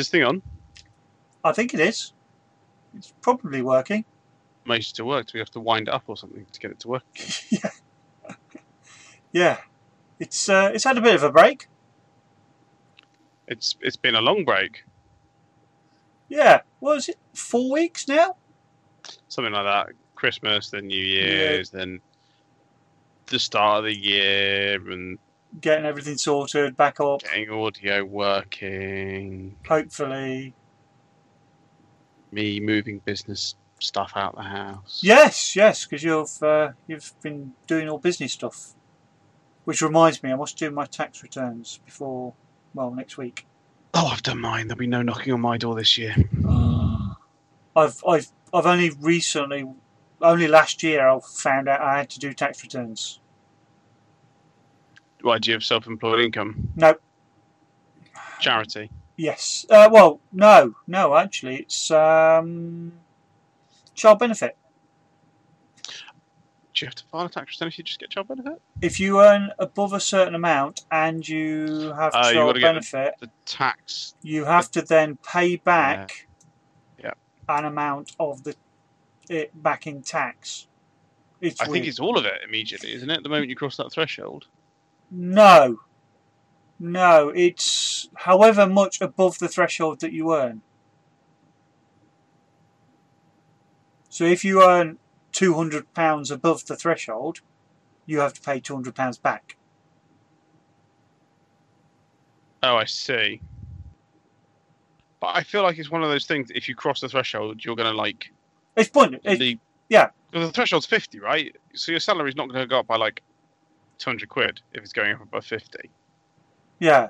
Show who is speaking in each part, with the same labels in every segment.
Speaker 1: this thing on?
Speaker 2: I think it is. It's probably working.
Speaker 1: Most to work. Do we have to wind it up or something to get it to work?
Speaker 2: Yeah. Yeah. It's had a bit of a break.
Speaker 1: It's been a long break.
Speaker 2: Yeah. What is it? 4 weeks now?
Speaker 1: Something like that. Christmas, then New Year's, then the start of the year, and
Speaker 2: getting everything sorted, back up.
Speaker 1: Getting audio working.
Speaker 2: Hopefully.
Speaker 1: Me moving business stuff out the house.
Speaker 2: Yes, because you've been doing all business stuff. Which reminds me, I must do my tax returns before, next week.
Speaker 1: Oh, I've done mine. There'll be no knocking on my door this year.
Speaker 2: I've only recently, only last year, I found out I had to do tax returns.
Speaker 1: Why, do you have self-employed income?
Speaker 2: No.
Speaker 1: Charity?
Speaker 2: Yes. No, actually, it's child benefit.
Speaker 1: Do you have to file a tax return if you just get child benefit?
Speaker 2: If you earn above a certain amount and you have child benefit,
Speaker 1: the tax.
Speaker 2: You have to then pay back an amount of it back in tax. I
Speaker 1: think it's all of it immediately, isn't it? The moment you cross that threshold.
Speaker 2: No, it's however much above the threshold that you earn. So if you earn £200 above the threshold, you have to pay £200 back.
Speaker 1: Oh, I see. But I feel like it's one of those things. If you cross the threshold, you're going to
Speaker 2: It's pointless. Yeah.
Speaker 1: Because the threshold's 50, right? So your salary's not going to go up by 200 quid if it's going up above 50.
Speaker 2: Yeah.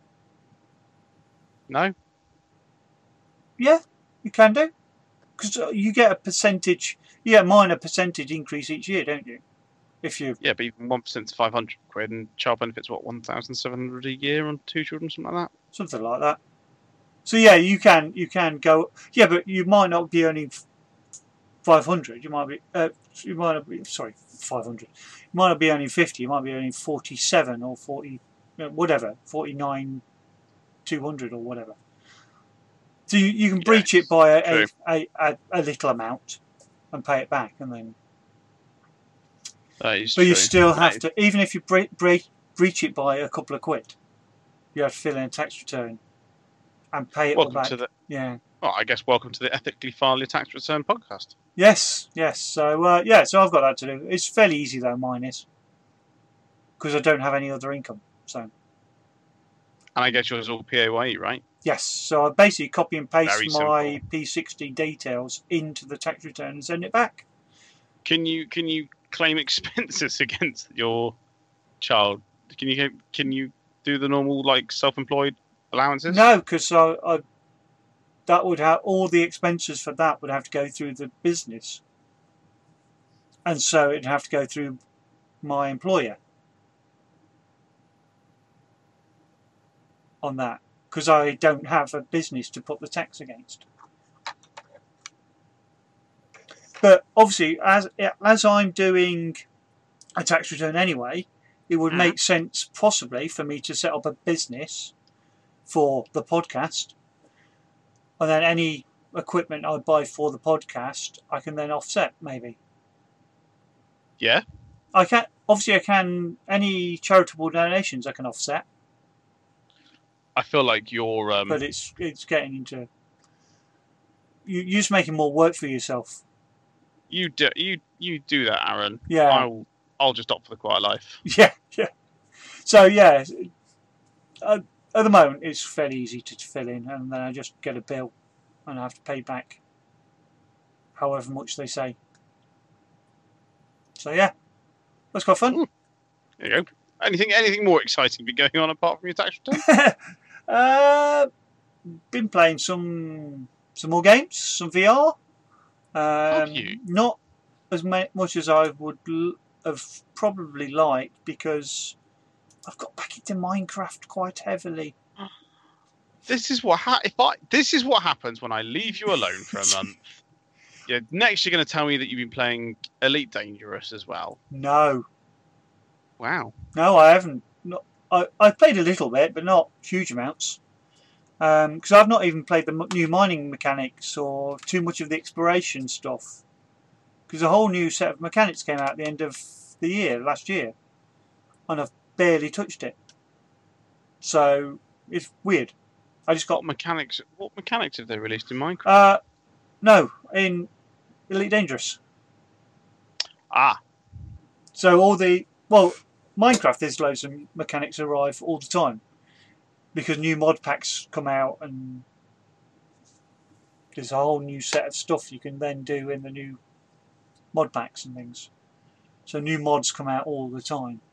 Speaker 1: No?
Speaker 2: Yeah, you can do. Because you get a percentage, you get a minor percentage increase each year, don't you?
Speaker 1: Yeah, but even 1% to 500 quid, and child benefits, what, 1,700 a year on 2 children, something like that?
Speaker 2: Something like that. So yeah, you can go. Yeah, but you might not be earning 500. You might not be. Sorry, 500. You might not be earning 50. You might be earning 47 or 40, whatever, 49, 200 or whatever. So you can breach it by a little amount and pay it back, and then.
Speaker 1: That is
Speaker 2: but
Speaker 1: true.
Speaker 2: You still have to, even if you breach it by a couple of quid, you have to fill in a tax return. And pay it all back.
Speaker 1: Well, I guess welcome to the Ethically File Your Tax Return podcast.
Speaker 2: Yes. So so I've got that to do. It's fairly easy though. Mine is because I don't have any other income. So. And
Speaker 1: I guess yours is all PAYE, right?
Speaker 2: Yes. So I basically copy and paste my P60 details into the tax return and send it back.
Speaker 1: Can you claim expenses against your child? Can you do the normal self-employed allowances?
Speaker 2: No, because that would have all the expenses for that would have to go through the business, and so it'd have to go through my employer on that because I don't have a business to put the tax against. But obviously, as I'm doing a tax return anyway, it would make sense possibly for me to set up a business for the podcast, and then any equipment I buy for the podcast I can then offset maybe.
Speaker 1: Yeah.
Speaker 2: I can any charitable donations I can offset.
Speaker 1: I feel like you're
Speaker 2: but it's getting into you're just making more work for yourself.
Speaker 1: You do that, Aaron.
Speaker 2: Yeah.
Speaker 1: I'll just opt for the quiet life.
Speaker 2: Yeah. So yeah, at the moment it's fairly easy to fill in, and then I just get a bill, and I have to pay back however much they say. So yeah, that's quite fun.
Speaker 1: Ooh. There you go. Anything more exciting been going on apart from your tax return?
Speaker 2: Been playing some more games, some VR.
Speaker 1: Have you?
Speaker 2: Not as much as I would have probably liked, because I've got back into Minecraft quite heavily.
Speaker 1: This is what happens when I leave you alone for a month. Yeah, next you're going to tell me that you've been playing Elite Dangerous as well.
Speaker 2: No.
Speaker 1: Wow.
Speaker 2: No, I haven't. I played a little bit, but not huge amounts. Because I've not even played the new mining mechanics or too much of the exploration stuff. Because a whole new set of mechanics came out at the end of the year, last year. And I've barely touched it. So, it's weird. I just got...
Speaker 1: What mechanics have they released in Minecraft?
Speaker 2: No, in Elite Dangerous.
Speaker 1: Ah.
Speaker 2: So all the... Well, Minecraft, there's loads of mechanics arrive all the time. Because new mod packs come out and there's a whole new set of stuff you can then do in the new mod packs and things. So new mods come out all the time.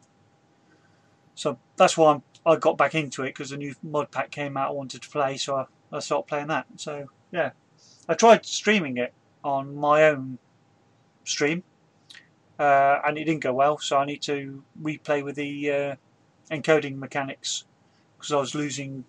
Speaker 2: So that's why I got back into it, because a new mod pack came out I wanted to play, so I started playing that. So yeah, I tried streaming it on my own stream and it didn't go well, so I need to replay with the encoding mechanics, because I was losing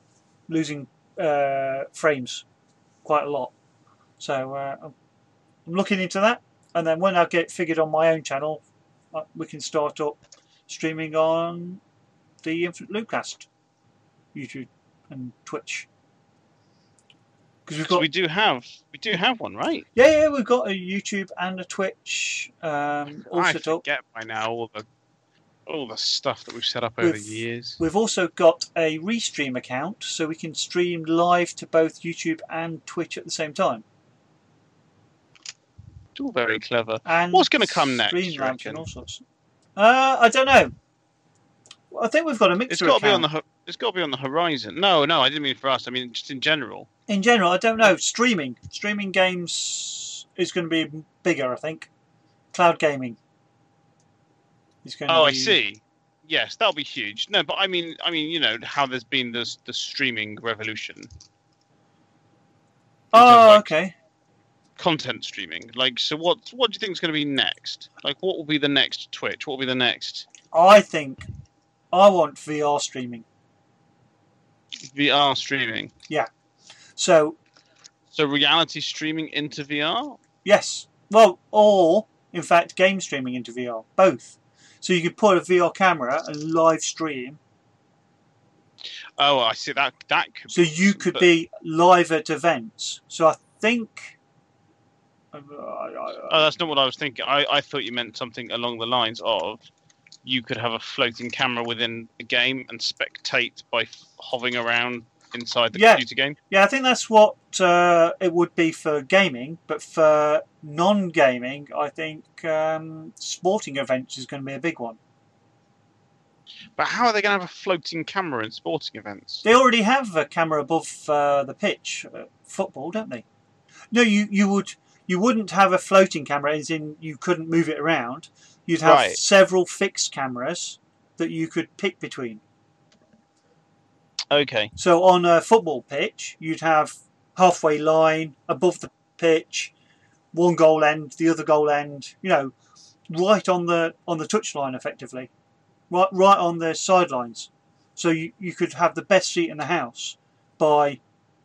Speaker 2: frames quite a lot. So I'm looking into that, and then when I get figured on my own channel, we can start up streaming on the Infinite Loopcast YouTube and Twitch. Because
Speaker 1: we do have one, right?
Speaker 2: Yeah, we've got a YouTube and a Twitch all
Speaker 1: I
Speaker 2: set up.
Speaker 1: forget by now all the stuff that we've set up over the years.
Speaker 2: We've also got a Restream account, so we can stream live to both YouTube and Twitch at the same time.
Speaker 1: It's all very clever.
Speaker 2: And
Speaker 1: what's going to come next?
Speaker 2: Streamlabs and all sorts. I don't know. I think we've got a mixer account.
Speaker 1: It's got to be on the horizon. No, I didn't mean for us. I mean just in general.
Speaker 2: In general, I don't know. Streaming games is going to be bigger, I think. Cloud gaming.
Speaker 1: I see. Yes, that'll be huge. No, but I mean, you know how there's been the streaming revolution.
Speaker 2: Oh, okay.
Speaker 1: Content streaming. Like, so what do you think is going to be next? Like, what will be the next Twitch? What will be the next?
Speaker 2: I think I want VR streaming.
Speaker 1: VR streaming.
Speaker 2: Yeah. So
Speaker 1: reality streaming into VR?
Speaker 2: Yes. Well, or in fact, game streaming into VR. Both. So you could put a VR camera and live stream.
Speaker 1: Oh, I see. That could.
Speaker 2: So you could be live at events. So I think.
Speaker 1: That's not what I was thinking. I thought you meant something along the lines of you could have a floating camera within a game and spectate by hovering around inside the computer game.
Speaker 2: Yeah, I think that's what it would be for gaming, but for non-gaming, I think sporting events is going to be a big one.
Speaker 1: But how are they going to have a floating camera in sporting events?
Speaker 2: They already have a camera above the pitch, football, don't they? No, you wouldn't have a floating camera, as in you couldn't move it around. You'd have several fixed cameras that you could pick between.
Speaker 1: Okay.
Speaker 2: So on a football pitch, you'd have halfway line, above the pitch, one goal end, the other goal end, you know, right on the touchline effectively. Right on the sidelines. So you could have the best seat in the house by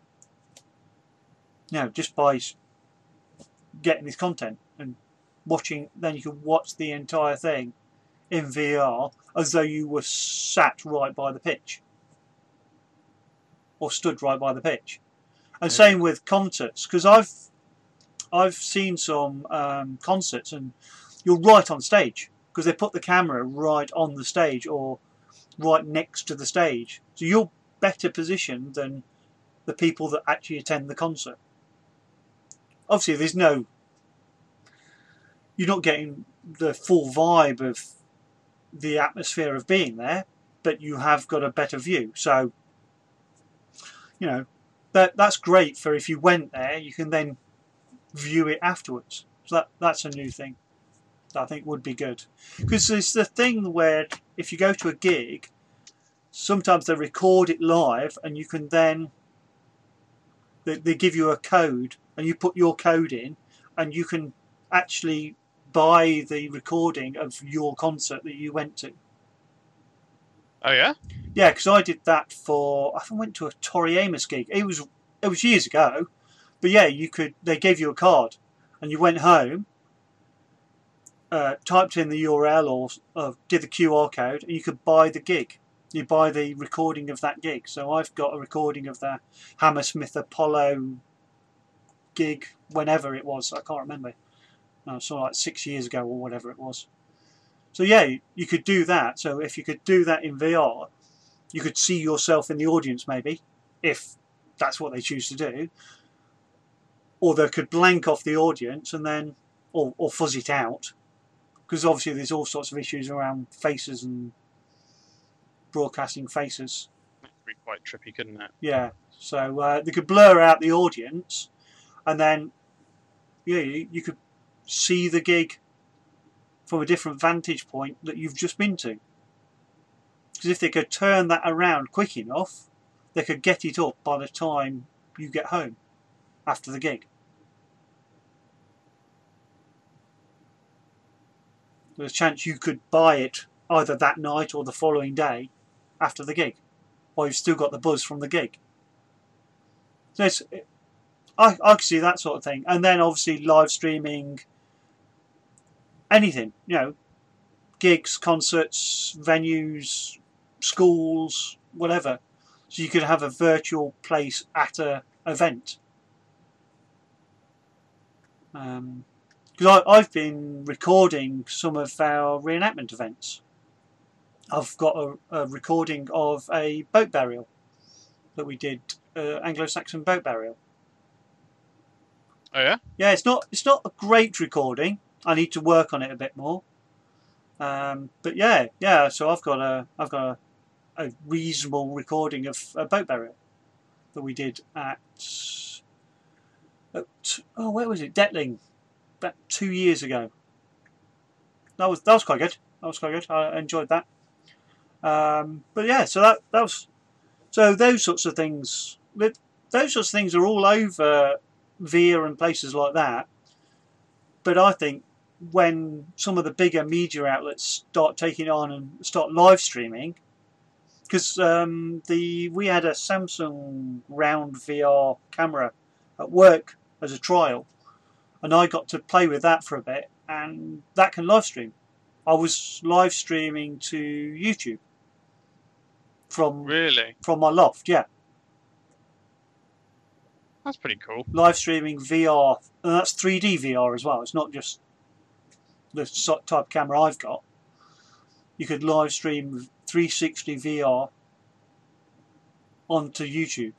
Speaker 2: just by getting this content and watching. Then you can watch the entire thing in VR as though you were sat right by the pitch or stood right by the pitch. And same with concerts, because I've seen some concerts and you're right on stage because they put the camera right on the stage or right next to the stage, so you're better positioned than the people that actually attend the concert. Obviously you're not getting the full vibe of the atmosphere of being there, but you have got a better view. So that's great for if you went there, you can then view it afterwards. So that's a new thing that I think would be good. Because it's the thing where if you go to a gig, sometimes they record it live and you can then, they give you a code and you put your code in and you can actually buy the recording of your concert that you went to.
Speaker 1: Oh yeah?
Speaker 2: Yeah, because I did that I went to a Tori Amos gig. It was years ago, but yeah, they gave you a card and you went home, typed in the URL or did the QR code and you could buy the gig You buy the recording of that gig. So I've got a recording of the Hammersmith Apollo gig, whenever it was. I can't remember. No, sort of like 6 years ago or whatever it was. So yeah, you could do that. So if you could do that in VR, you could see yourself in the audience maybe, if that's what they choose to do. Or they could blank off the audience and then, or fuzz it out. Because obviously there's all sorts of issues around faces and broadcasting faces.
Speaker 1: That'd be quite trippy, couldn't it?
Speaker 2: Yeah. So they could blur out the audience, and then you could see the gig from a different vantage point that you've just been to. Because if they could turn that around quick enough, they could get it up by the time you get home after the gig. There's a chance you could buy it either that night or the following day after the gig, while you've still got the buzz from the gig. So I can see that sort of thing. And then obviously live streaming anything, gigs, concerts, venues, schools, whatever. So you could have a virtual place at an event. Because I've been recording some of our reenactment events. I've got a recording of a boat burial that we did, Anglo-Saxon boat burial.
Speaker 1: Oh yeah?
Speaker 2: Yeah, it's not a great recording. I need to work on it a bit more. But yeah. So I've got a reasonable recording of a boat burial that we did at where was it? Detling, about 2 years ago. That was quite good. I enjoyed that. But yeah, so that was those sorts of things. Those sorts of things are all over Via and places like that. But I think when some of the bigger media outlets start taking on and start live streaming, because we had a Samsung round VR camera at work as a trial, and I got to play with that for a bit, and that can live stream. I was live streaming to YouTube from my loft. Yeah,
Speaker 1: that's pretty cool.
Speaker 2: Live streaming VR, and that's 3D VR as well. It's not just the type of camera I've got. You could live stream 360 VR onto YouTube.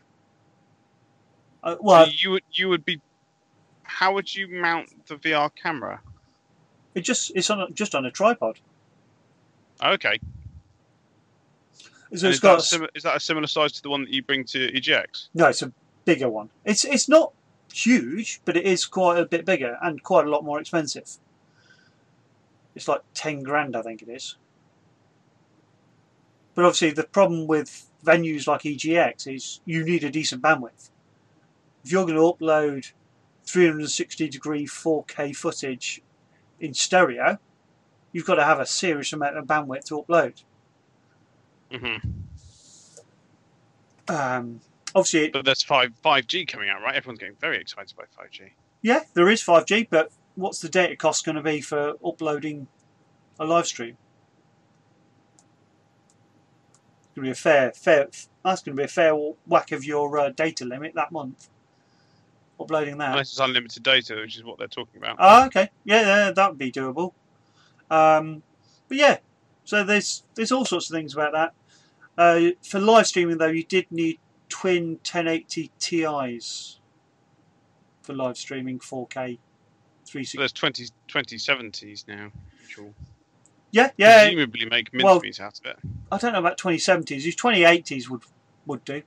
Speaker 1: So you would be. How would you mount the VR camera?
Speaker 2: It's just on a tripod.
Speaker 1: Okay.
Speaker 2: So
Speaker 1: is that a similar size to the one that you bring to EGX?
Speaker 2: No, it's a bigger one. It's not huge, but it is quite a bit bigger and quite a lot more expensive. It's like 10 grand, I think it is. But obviously the problem with venues like EGX is you need a decent bandwidth. If you're going to upload 360 degree 4K footage in stereo, you've got to have a serious amount of bandwidth to upload. Obviously,
Speaker 1: but there's 5G coming out, right? Everyone's getting very excited by 5G.
Speaker 2: Yeah, there is 5G, but what's the data cost going to be for uploading a live stream? It's going to be that's going to be a fair whack of your data limit that month. Uploading that.
Speaker 1: Unless it's unlimited data, which is what they're talking about.
Speaker 2: Oh, okay. Yeah, that would be doable. But yeah, so there's all sorts of things about that. For live streaming, though, you did need twin 1080 Ti's for live streaming 4K 360.
Speaker 1: So there's 2070s now, which will
Speaker 2: yeah,
Speaker 1: presumably make mincemeat out of it.
Speaker 2: I don't know about 2070s. These 2080s would do.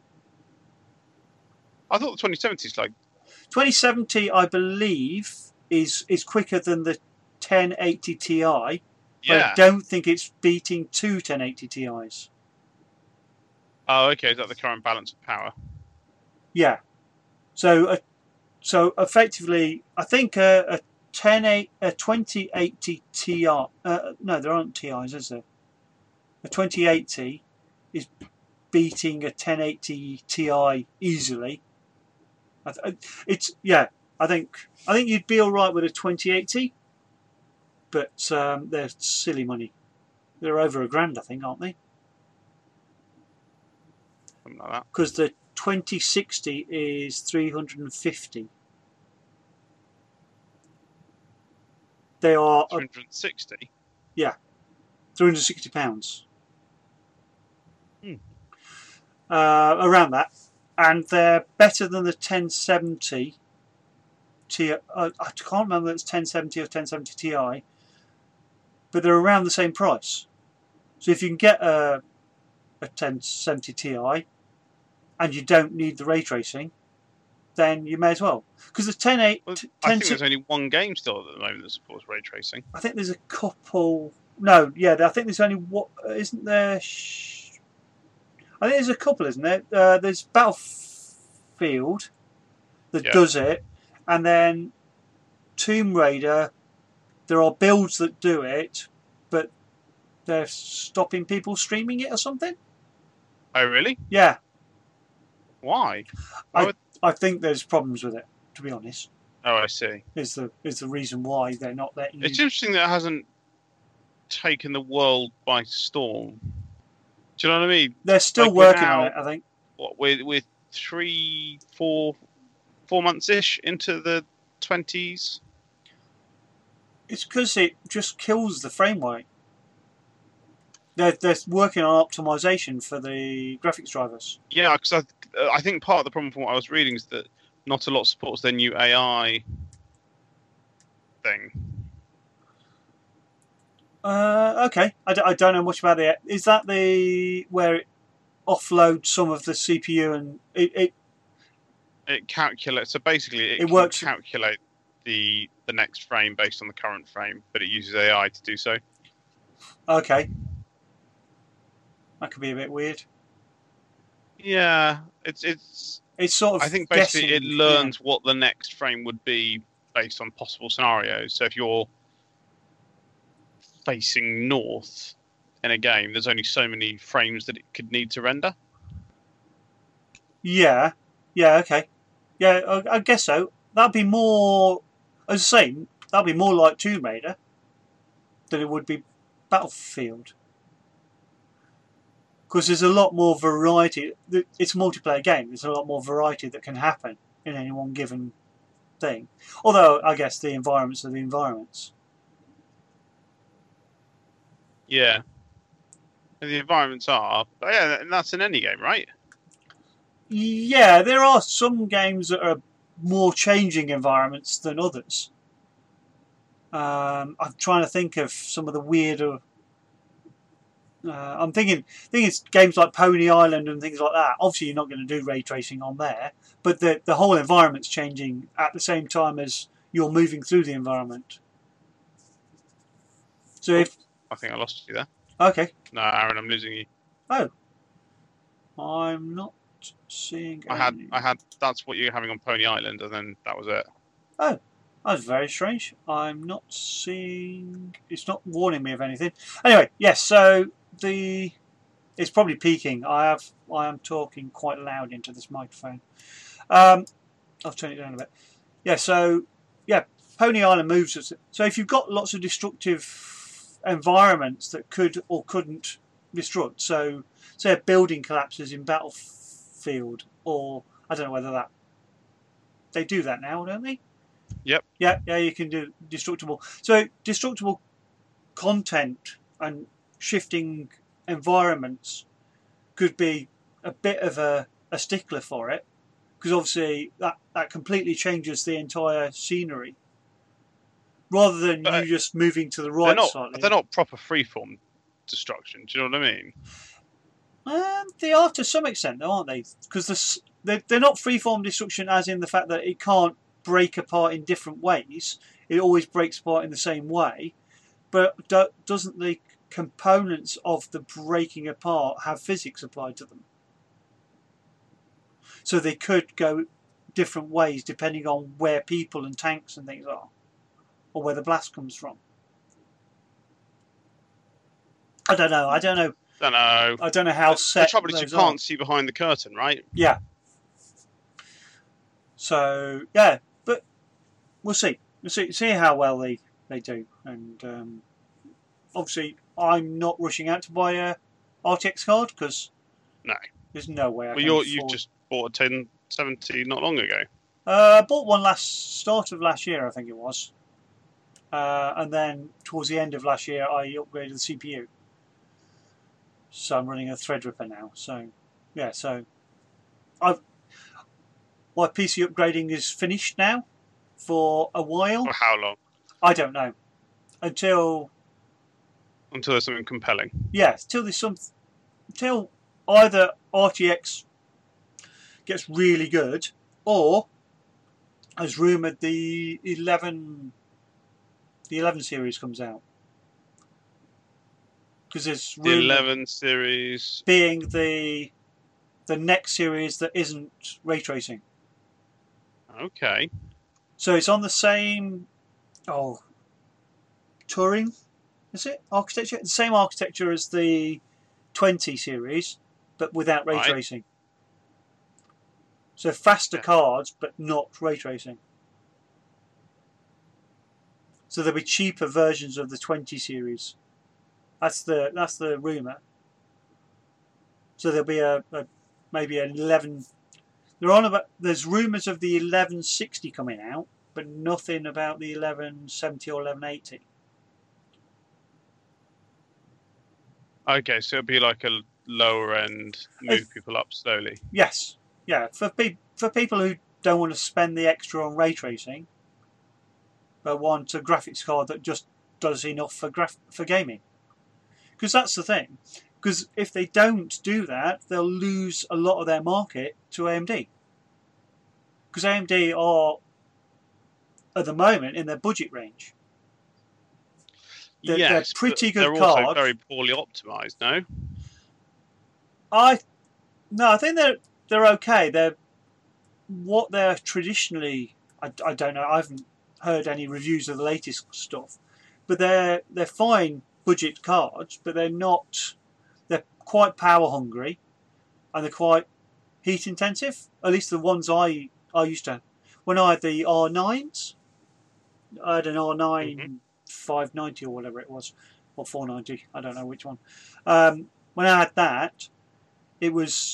Speaker 1: I thought the 2070s
Speaker 2: 2070, I believe, is quicker than the 1080 Ti.
Speaker 1: Yeah.
Speaker 2: But I don't think it's beating two 1080 Ti's.
Speaker 1: Oh, okay. Is that the current balance of power?
Speaker 2: Yeah. So effectively, I think a 2080 Ti. No, there aren't Ti's, is there? A 2080 is beating a 1080 Ti easily. I think you'd be all right with a 2080, but they're silly money. They're over £1,000, I think, aren't they?
Speaker 1: something like that.
Speaker 2: Because the 2060 is 350. They are
Speaker 1: 260.
Speaker 2: Yeah, £360. Around that, and they're better than the 1070 Ti. I can't remember if it's 1070 or 1070 Ti, but they're around the same price. So if you can get a 1070 Ti and you don't need the ray tracing, then you may as well. Because the 1080,
Speaker 1: well, I think there's only one game still at the moment that supports ray tracing.
Speaker 2: I think there's a couple. No, yeah, I think there's only what isn't there? I think there's a couple, isn't there? There's Battlefield that does it, and then Tomb Raider. There are builds that do it, but they're stopping people streaming it or something.
Speaker 1: Oh, really?
Speaker 2: Yeah.
Speaker 1: Why?
Speaker 2: I think there's problems with it, to be honest.
Speaker 1: Oh, I see.
Speaker 2: Is the reason why they're not letting you...
Speaker 1: It's interesting that it hasn't taken the world by storm. Do you know what I mean?
Speaker 2: They're still working on it, I think.
Speaker 1: What, we're 4 months-ish into the 20s?
Speaker 2: It's because it just kills the frame rate. They're working on optimization for the graphics drivers.
Speaker 1: Yeah, because I think part of the problem from what I was reading is that not a lot supports their new AI thing.
Speaker 2: Okay, I don't know much about it. Is that where it offloads some of the CPU and it
Speaker 1: calculates? So basically, it
Speaker 2: works.
Speaker 1: Calculate the next frame based on the current frame, but it uses AI to do so.
Speaker 2: Okay, that could be a bit weird.
Speaker 1: Yeah, it's
Speaker 2: sort of.
Speaker 1: I think basically it learns what the next frame would be based on possible scenarios. So if you're facing north in a game, there's only so many frames that it could need to render.
Speaker 2: Yeah, okay. Yeah, I guess so. That'd be more, as I say, that'd be more like Tomb Raider than it would be Battlefield. Because there's a lot more variety. It's a multiplayer game. There's a lot more variety that can happen in any one given thing. Although, I guess the environments are the environments.
Speaker 1: Yeah. And the environments are. But yeah, and that's in any game, right?
Speaker 2: Yeah, there are some games that are more changing environments than others. I'm trying to think of some of the weirder... I'm thinking it's games like Pony Island and things like that. Obviously, you're not going to do ray tracing on there, but the whole environment's changing at the same time as you're moving through the environment. So
Speaker 1: I think I lost you there.
Speaker 2: Okay.
Speaker 1: No, Aaron, I'm losing you.
Speaker 2: Oh. I'm not seeing...
Speaker 1: I had... That's what you're having on Pony Island, and then that was it.
Speaker 2: Oh. That's very strange. I'm not seeing... It's not warning me of anything. Anyway, yes, so it's probably peaking. I am talking quite loud into this microphone. I'll turn it down a bit. Yeah, so... Yeah, Pony Island moves us. So if you've got lots of destructive environments that could or couldn't destruct, so say a building collapses in Battlefield, or I don't know whether that... They do that now, don't they?
Speaker 1: Yep.
Speaker 2: Yeah, you can do destructible. So destructible content and shifting environments could be a bit of a stickler for it, because obviously that completely changes the entire scenery. Rather than you just moving to the right side.
Speaker 1: They're not proper freeform destruction. Do you know what I mean?
Speaker 2: They are to some extent, though, aren't they? Because they're not freeform destruction as in the fact that it can't break apart in different ways. It always breaks apart in the same way. But doesn't the components of the breaking apart have physics applied to them? So they could go different ways depending on where people and tanks and things are, or where the blast comes from. I don't know. I don't know how set.
Speaker 1: The trouble is you can't see behind the curtain, right?
Speaker 2: Yeah. So yeah, but we'll see. We'll see how well they do, and obviously I'm not rushing out to buy a RTX card because
Speaker 1: no,
Speaker 2: There's no way I
Speaker 1: Well,
Speaker 2: can
Speaker 1: you
Speaker 2: afford.
Speaker 1: just bought a 1070 not long ago.
Speaker 2: I bought one start of last year, I think it was, and then towards the end of last year, I upgraded the CPU. So I'm running a Threadripper now. So yeah, so I've my PC upgrading is finished now for a while.
Speaker 1: For how long?
Speaker 2: I don't know until
Speaker 1: Until there's something compelling.
Speaker 2: yeah, until either RTX gets really good or, as rumored, the 11 series comes out. Because there's
Speaker 1: The
Speaker 2: rumored
Speaker 1: 11 series
Speaker 2: being the next series that isn't ray tracing.
Speaker 1: Okay.
Speaker 2: So it's on the same Turing, is it? Architecture? The same architecture as the 20 series, but without ray tracing. So faster cards, but not ray tracing. So there'll be cheaper versions of the 20 series. That's the rumor. So there'll be maybe an 11. There's rumors of the 1160 coming out, but nothing about the 1170 or 1180.
Speaker 1: Okay, so it'll be like a lower end, move people up slowly.
Speaker 2: Yes, yeah. For people who don't want to spend the extra on ray tracing, but want a graphics card that just does enough for gaming. Because that's the thing. Because if they don't do that, they'll lose a lot of their market to AMD. Because AMD are, at the moment, in their budget range. They're pretty good cards.
Speaker 1: They're also very poorly optimized, no?
Speaker 2: I think they're okay. They're traditionally. I don't know. I haven't heard any reviews of the latest stuff, but they're fine budget cards. But they're not. They're quite power hungry, and they're quite heat intensive. At least the ones I used to. When I had the R9s, I had an R9 590 or whatever it was, or 490. I don't know which one. When I had that, you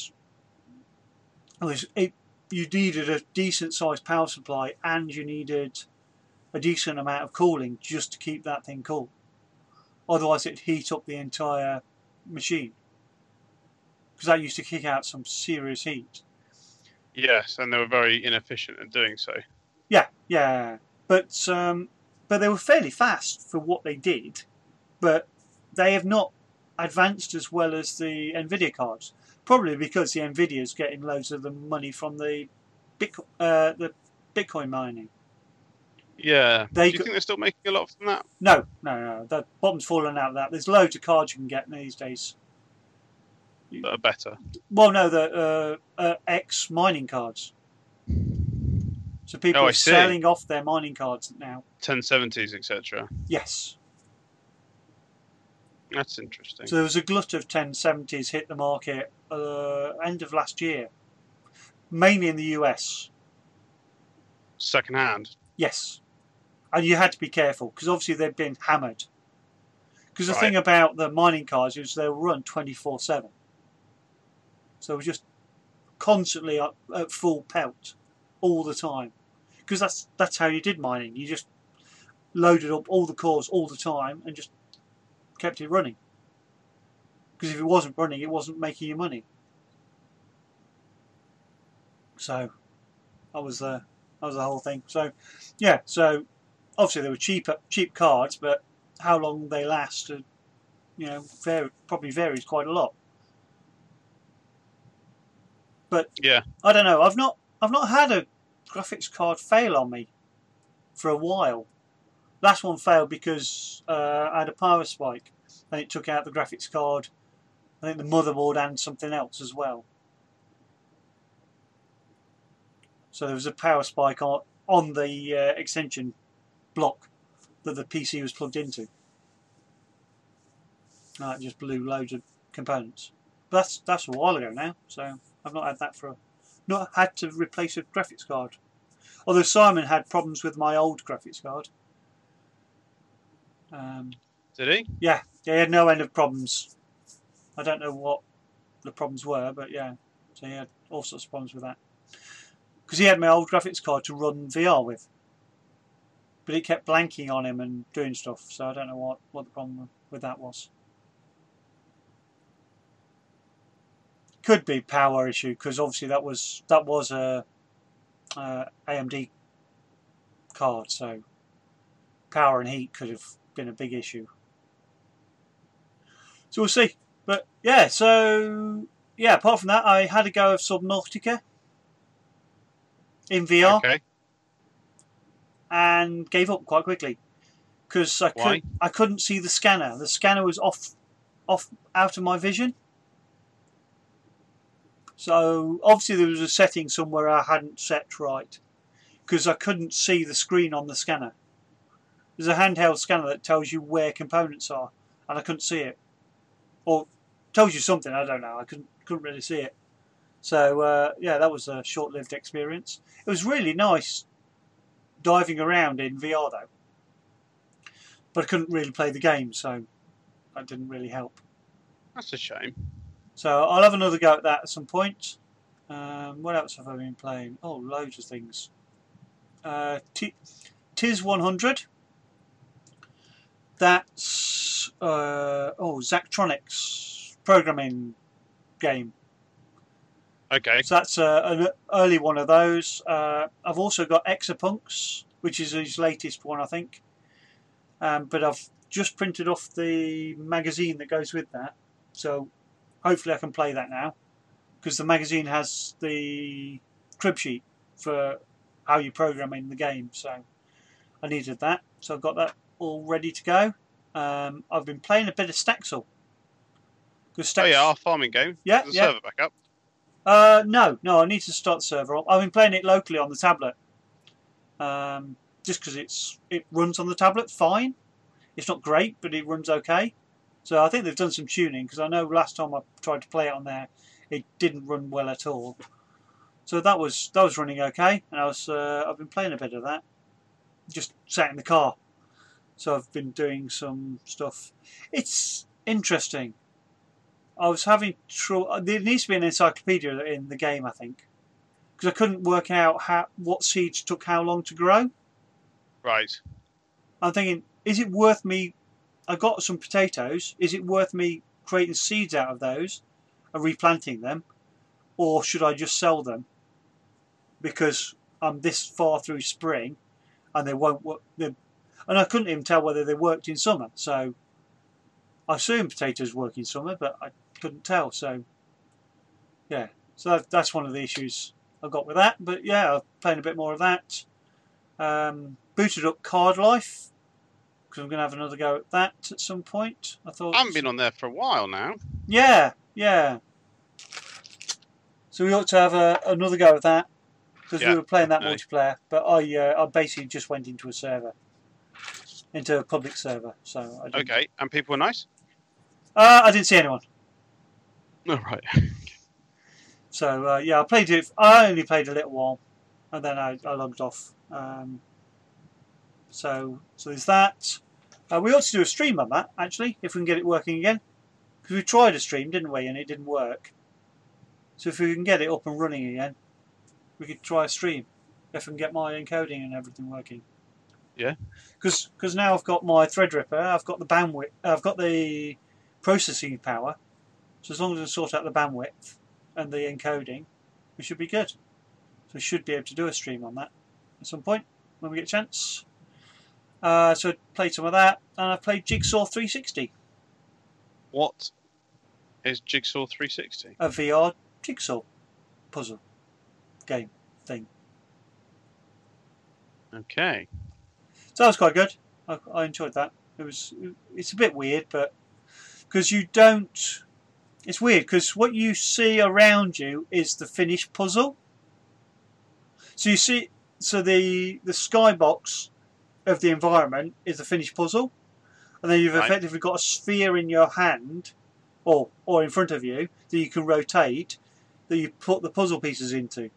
Speaker 2: needed a decent sized power supply and you needed a decent amount of cooling just to keep that thing cool. Otherwise, it'd heat up the entire machine because that used to kick out some serious heat.
Speaker 1: Yes, and they were very inefficient at doing so.
Speaker 2: Yeah, but they were fairly fast for what they did, but they have not advanced as well as the Nvidia cards. Probably because the Nvidia's getting loads of the money from the Bitcoin mining.
Speaker 1: Yeah. Do you think they're still making a lot from that?
Speaker 2: No. The bottom's fallen out of that. There's loads of cards you can get these days.
Speaker 1: That are better.
Speaker 2: Well, no, the X mining cards. So people are selling off their mining cards now.
Speaker 1: 1070s, etc.
Speaker 2: Yes.
Speaker 1: That's interesting.
Speaker 2: So there was a glut of 1070s hit the market end of last year, mainly in the US.
Speaker 1: Second hand?
Speaker 2: Yes. And you had to be careful because obviously they've been hammered. Because the thing about the mining cards is they'll run 24/7. So it was just constantly at full pelt all the time. Because that's how you did mining. You just loaded up all the cores all the time and just kept it running. Because if it wasn't running, it wasn't making you money. So that was the whole thing. So yeah, so obviously they were cheap cards, but how long they last, probably varies quite a lot. But
Speaker 1: yeah,
Speaker 2: I don't know. I've not had a graphics card fail on me for a while. Last one failed because I had a power spike and it took out the graphics card, I think the motherboard and something else as well. So there was a power spike on the extension block that the PC was plugged into. It just blew loads of components. But that's a while ago now, so I've not had that not had to replace a graphics card. Although Simon had problems with my old graphics card.
Speaker 1: Did he?
Speaker 2: Yeah, he had no end of problems. I don't know what the problems were, but yeah. So he had all sorts of problems with that. Because he had my old graphics card to run VR with. But it kept blanking on him and doing stuff, so I don't know what the problem with that was. Could be power issue, because obviously that was a AMD card, so power and heat could have been a big issue. So we'll see. But yeah, so yeah, apart from that, I had a go of Subnautica in VR.
Speaker 1: Okay.
Speaker 2: And gave up quite quickly because I couldn't see the scanner. The scanner was off out of my vision. So obviously there was a setting somewhere I hadn't set right because I couldn't see the screen on the scanner. There's a handheld scanner that tells you where components are, and I couldn't see it, or tells you something. I don't know. I couldn't really see it. So yeah, that was a short-lived experience. It was really nice diving around in VR though, but I couldn't really play the game, so that didn't really help.
Speaker 1: That's a shame. So
Speaker 2: I'll have another go at that at some point. What else have I been playing? Oh, loads of things. TIS 100. That's Zachtronics programming game.
Speaker 1: Okay.
Speaker 2: So that's an early one of those. I've also got Exapunks, which is his latest one, I think. But I've just printed off the magazine that goes with that. So hopefully I can play that now. Because the magazine has the crib sheet for how you program in the game. So I needed that. So I've got that all ready to go. I've been playing a bit of Staxel.
Speaker 1: Oh yeah, our farming game.
Speaker 2: Yeah,
Speaker 1: Is the server back up?
Speaker 2: No, I need to start the server up. I've been playing it locally on the tablet, just because it runs on the tablet fine. It's not great, but it runs okay. So I think they've done some tuning, because I know last time I tried to play it on there, it didn't run well at all. So that was running okay, and I've been playing a bit of that. Just sat in the car, so I've been doing some stuff. It's interesting. I was having trouble. There needs to be an encyclopedia in the game, I think, because I couldn't work out what seeds took how long to grow.
Speaker 1: Right.
Speaker 2: I'm thinking, is it worth me? I got some potatoes. Is it worth me creating seeds out of those and replanting them, or should I just sell them because I'm this far through spring and they won't work? And I couldn't even tell whether they worked in summer. So I assume potatoes work in summer, but I couldn't tell. So yeah, so that's one of the issues I've got with that. But yeah, I'm playing a bit more of that. Booted up Card Life because I'm going to have another go at that at some point. I haven't
Speaker 1: been on there for a while now.
Speaker 2: Yeah. So we ought to have another go at that because we were playing that multiplayer. But I basically just went into a public server. So I didn't.
Speaker 1: Okay, and people were nice.
Speaker 2: I didn't see anyone.
Speaker 1: Oh, right.
Speaker 2: So yeah, I only played a little while, and then I logged off. So there's that. We ought to do a stream on that actually, if we can get it working again, because we tried a stream, didn't we, and it didn't work. So if we can get it up and running again, we could try a stream if we can get my encoding and everything working.
Speaker 1: Yeah.
Speaker 2: Because now I've got my Threadripper, I've got the bandwidth, I've got the processing power. So as long as I sort out the bandwidth and the encoding, we should be good. So we should be able to do a stream on that at some point when we get a chance. So I played some of that, and I played Jigsaw 360.
Speaker 1: What is Jigsaw 360?
Speaker 2: A VR jigsaw puzzle game thing.
Speaker 1: Okay.
Speaker 2: So that was quite good. I enjoyed that. It's a bit weird, but because you don't. It's weird because what you see around you is the finished puzzle. So you see, the skybox of the environment is the finished puzzle, and then you've effectively got a sphere in your hand, or in front of you that you can rotate, that you put the puzzle pieces into.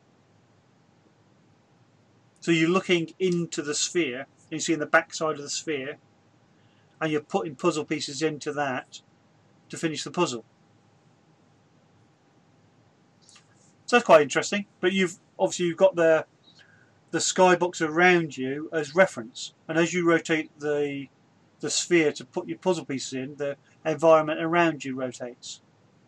Speaker 2: So you're looking into the sphere, and you see in the back side of the sphere, and you're putting puzzle pieces into that to finish the puzzle. So that's quite interesting. But you've got the skybox around you as reference, and as you rotate the sphere to put your puzzle pieces in, the environment around you rotates.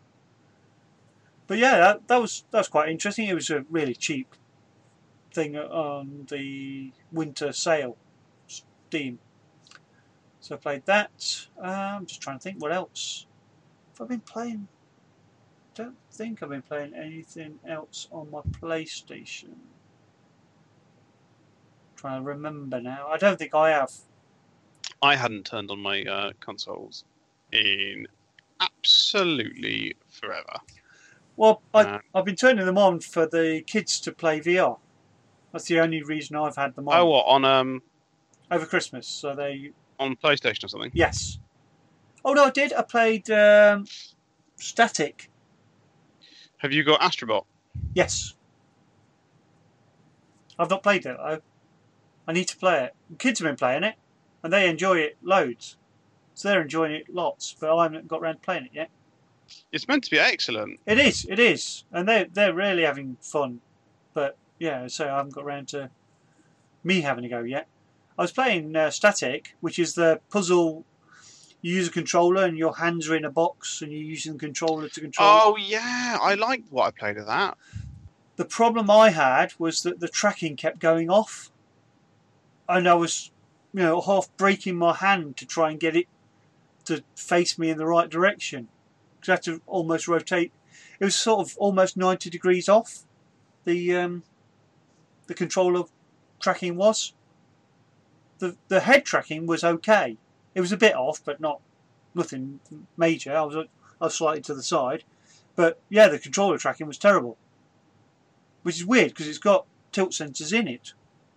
Speaker 2: But yeah, that was quite interesting. It was a really cheap thing on the winter sale, Steam. So I played that. I'm just trying to think what else. Have I been playing? Don't think I've been playing anything else on my PlayStation. Trying to remember now. I don't think I have.
Speaker 1: I hadn't turned on my consoles in absolutely forever.
Speaker 2: Well, I've been turning them on for the kids to play VR. That's the only reason I've had them on.
Speaker 1: Oh, what, on
Speaker 2: over Christmas? So they
Speaker 1: on PlayStation or something?
Speaker 2: Yes. Oh no, I did. I played Static.
Speaker 1: Have you got Astrobot?
Speaker 2: Yes. I've not played it though. I need to play it. The kids have been playing it, and they enjoy it loads. So they're enjoying it lots, but I haven't got around to playing it yet.
Speaker 1: It's meant to be excellent.
Speaker 2: It is, and they're really having fun. But yeah, so I haven't got around to me having a go yet. I was playing Static, which is the puzzle. You use a controller, and your hands are in a box, and you're using the controller to control.
Speaker 1: Oh yeah, I liked what I played of that.
Speaker 2: The problem I had was that the tracking kept going off, and I was, half breaking my hand to try and get it to face me in the right direction. Because I had to almost rotate. It was sort of almost 90 degrees off. The controller tracking was. The head tracking was okay. It was a bit off, but nothing major. I was slightly to the side, but yeah, the controller tracking was terrible. Which is weird because it's got tilt sensors in it.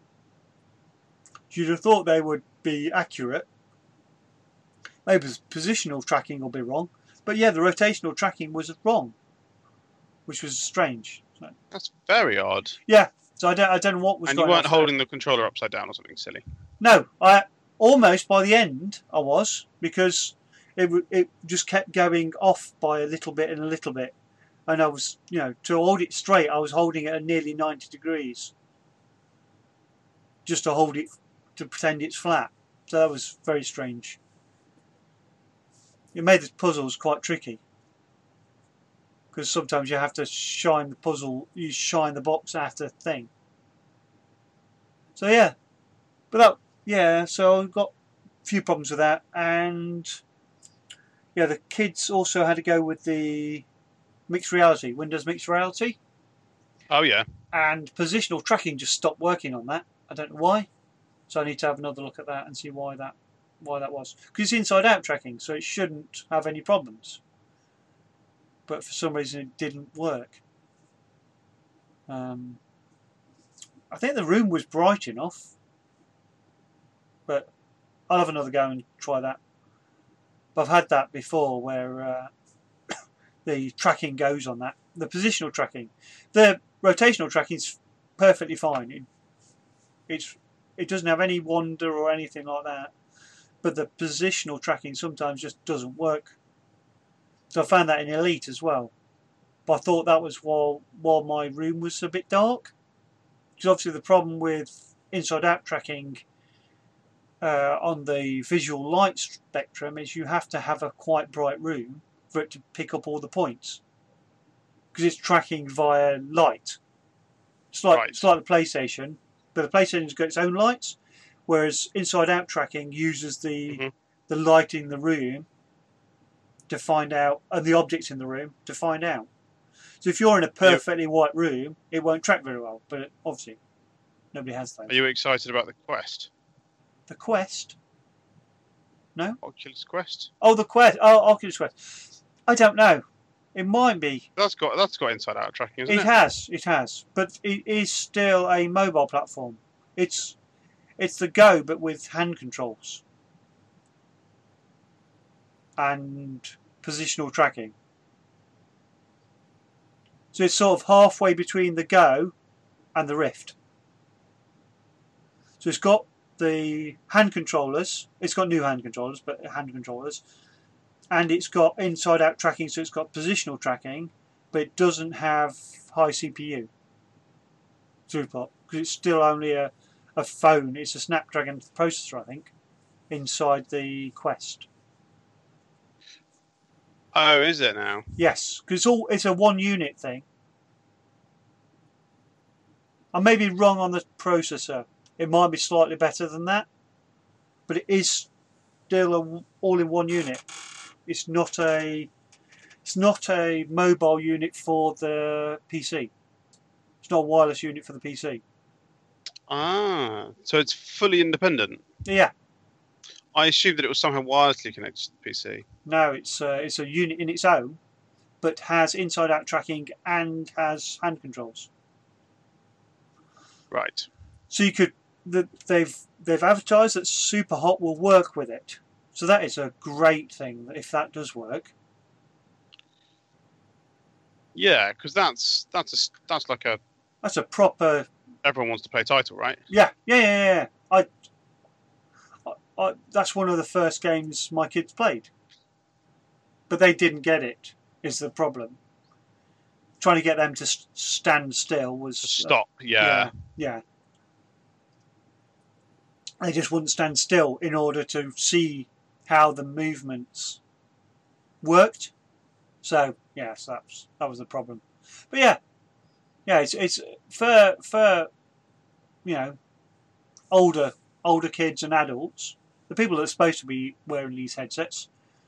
Speaker 2: You'd have thought they would be accurate. Maybe the positional tracking will be wrong, but yeah, the rotational tracking was wrong, which was strange. So,
Speaker 1: that's very odd.
Speaker 2: Yeah, so I don't know what was going on.
Speaker 1: And you weren't holding the controller upside down or something silly?
Speaker 2: No, I almost by the end I was, because it just kept going off by a little bit and a little bit, and I was, to hold it straight, I was holding it at nearly 90 degrees, just to hold it, to pretend it's flat. So that was very strange. It made the puzzles quite tricky, because sometimes you have to shine the box at a thing. So yeah, but so I've got a few problems with that, and yeah, the kids also had to go with the mixed reality, Windows mixed reality.
Speaker 1: Oh yeah.
Speaker 2: And positional tracking just stopped working on that. I don't know why. So I need to have another look at that and see why that was. Because it's inside out tracking, so it shouldn't have any problems. But for some reason it didn't work. I think the room was bright enough, but I'll have another go and try that. But I've had that before where the tracking goes on that. The positional tracking. The rotational tracking is perfectly fine. It doesn't have any wander or anything like that. But the positional tracking sometimes just doesn't work. So I found that in Elite as well. But I thought that was while my room was a bit dark. Because obviously the problem with inside-out tracking on the visual light spectrum is you have to have a quite bright room for it to pick up all the points. Because it's tracking via light. It's like the PlayStation, but the PlayStation's got its own lights, whereas inside-out tracking uses the light in the room to find out, and the objects in the room to find out. So if you're in a perfectly white room, it won't track very well, but obviously nobody has those.
Speaker 1: Are you excited about the Quest?
Speaker 2: The Quest? No?
Speaker 1: Oculus Quest?
Speaker 2: Oh, the Quest. Oh, Oculus Quest. I don't know. It might be.
Speaker 1: That's got inside-out tracking, isn't it?
Speaker 2: It has. But it is still a mobile platform. It's the Go, but with hand controls. And positional tracking. So it's sort of halfway between the Go and the Rift. So it's got the hand controllers. It's got new hand controllers, but hand controllers. And it's got inside-out tracking, so it's got positional tracking. but it doesn't have high CPU throughput because it's still only a phone. It's a Snapdragon processor, I think, inside the Quest.
Speaker 1: Oh, is it now?
Speaker 2: Yes, because it's a one unit thing. I may be wrong on the processor. It might be slightly better than that, but it is still all in one unit. It's not a mobile unit for the PC. It's not a wireless unit for the PC.
Speaker 1: Ah, so it's fully independent.
Speaker 2: Yeah.
Speaker 1: I assumed that it was somehow wirelessly connected to the PC.
Speaker 2: No, it's a unit in its own, but has inside-out tracking and has hand controls.
Speaker 1: Right.
Speaker 2: So you could they've advertised that Superhot will work with it. So that is a great thing if that does work.
Speaker 1: Yeah, because that's like a
Speaker 2: That's a proper.
Speaker 1: Everyone wants to play title, right?
Speaker 2: Yeah. That's one of the first games my kids played, but they didn't get it. Is the problem? Trying to get them to stand still was
Speaker 1: stop. Yeah.
Speaker 2: They just wouldn't stand still in order to see how the movements worked. So yes, that was the problem. But it's for older kids and adults, the people that are supposed to be wearing these headsets.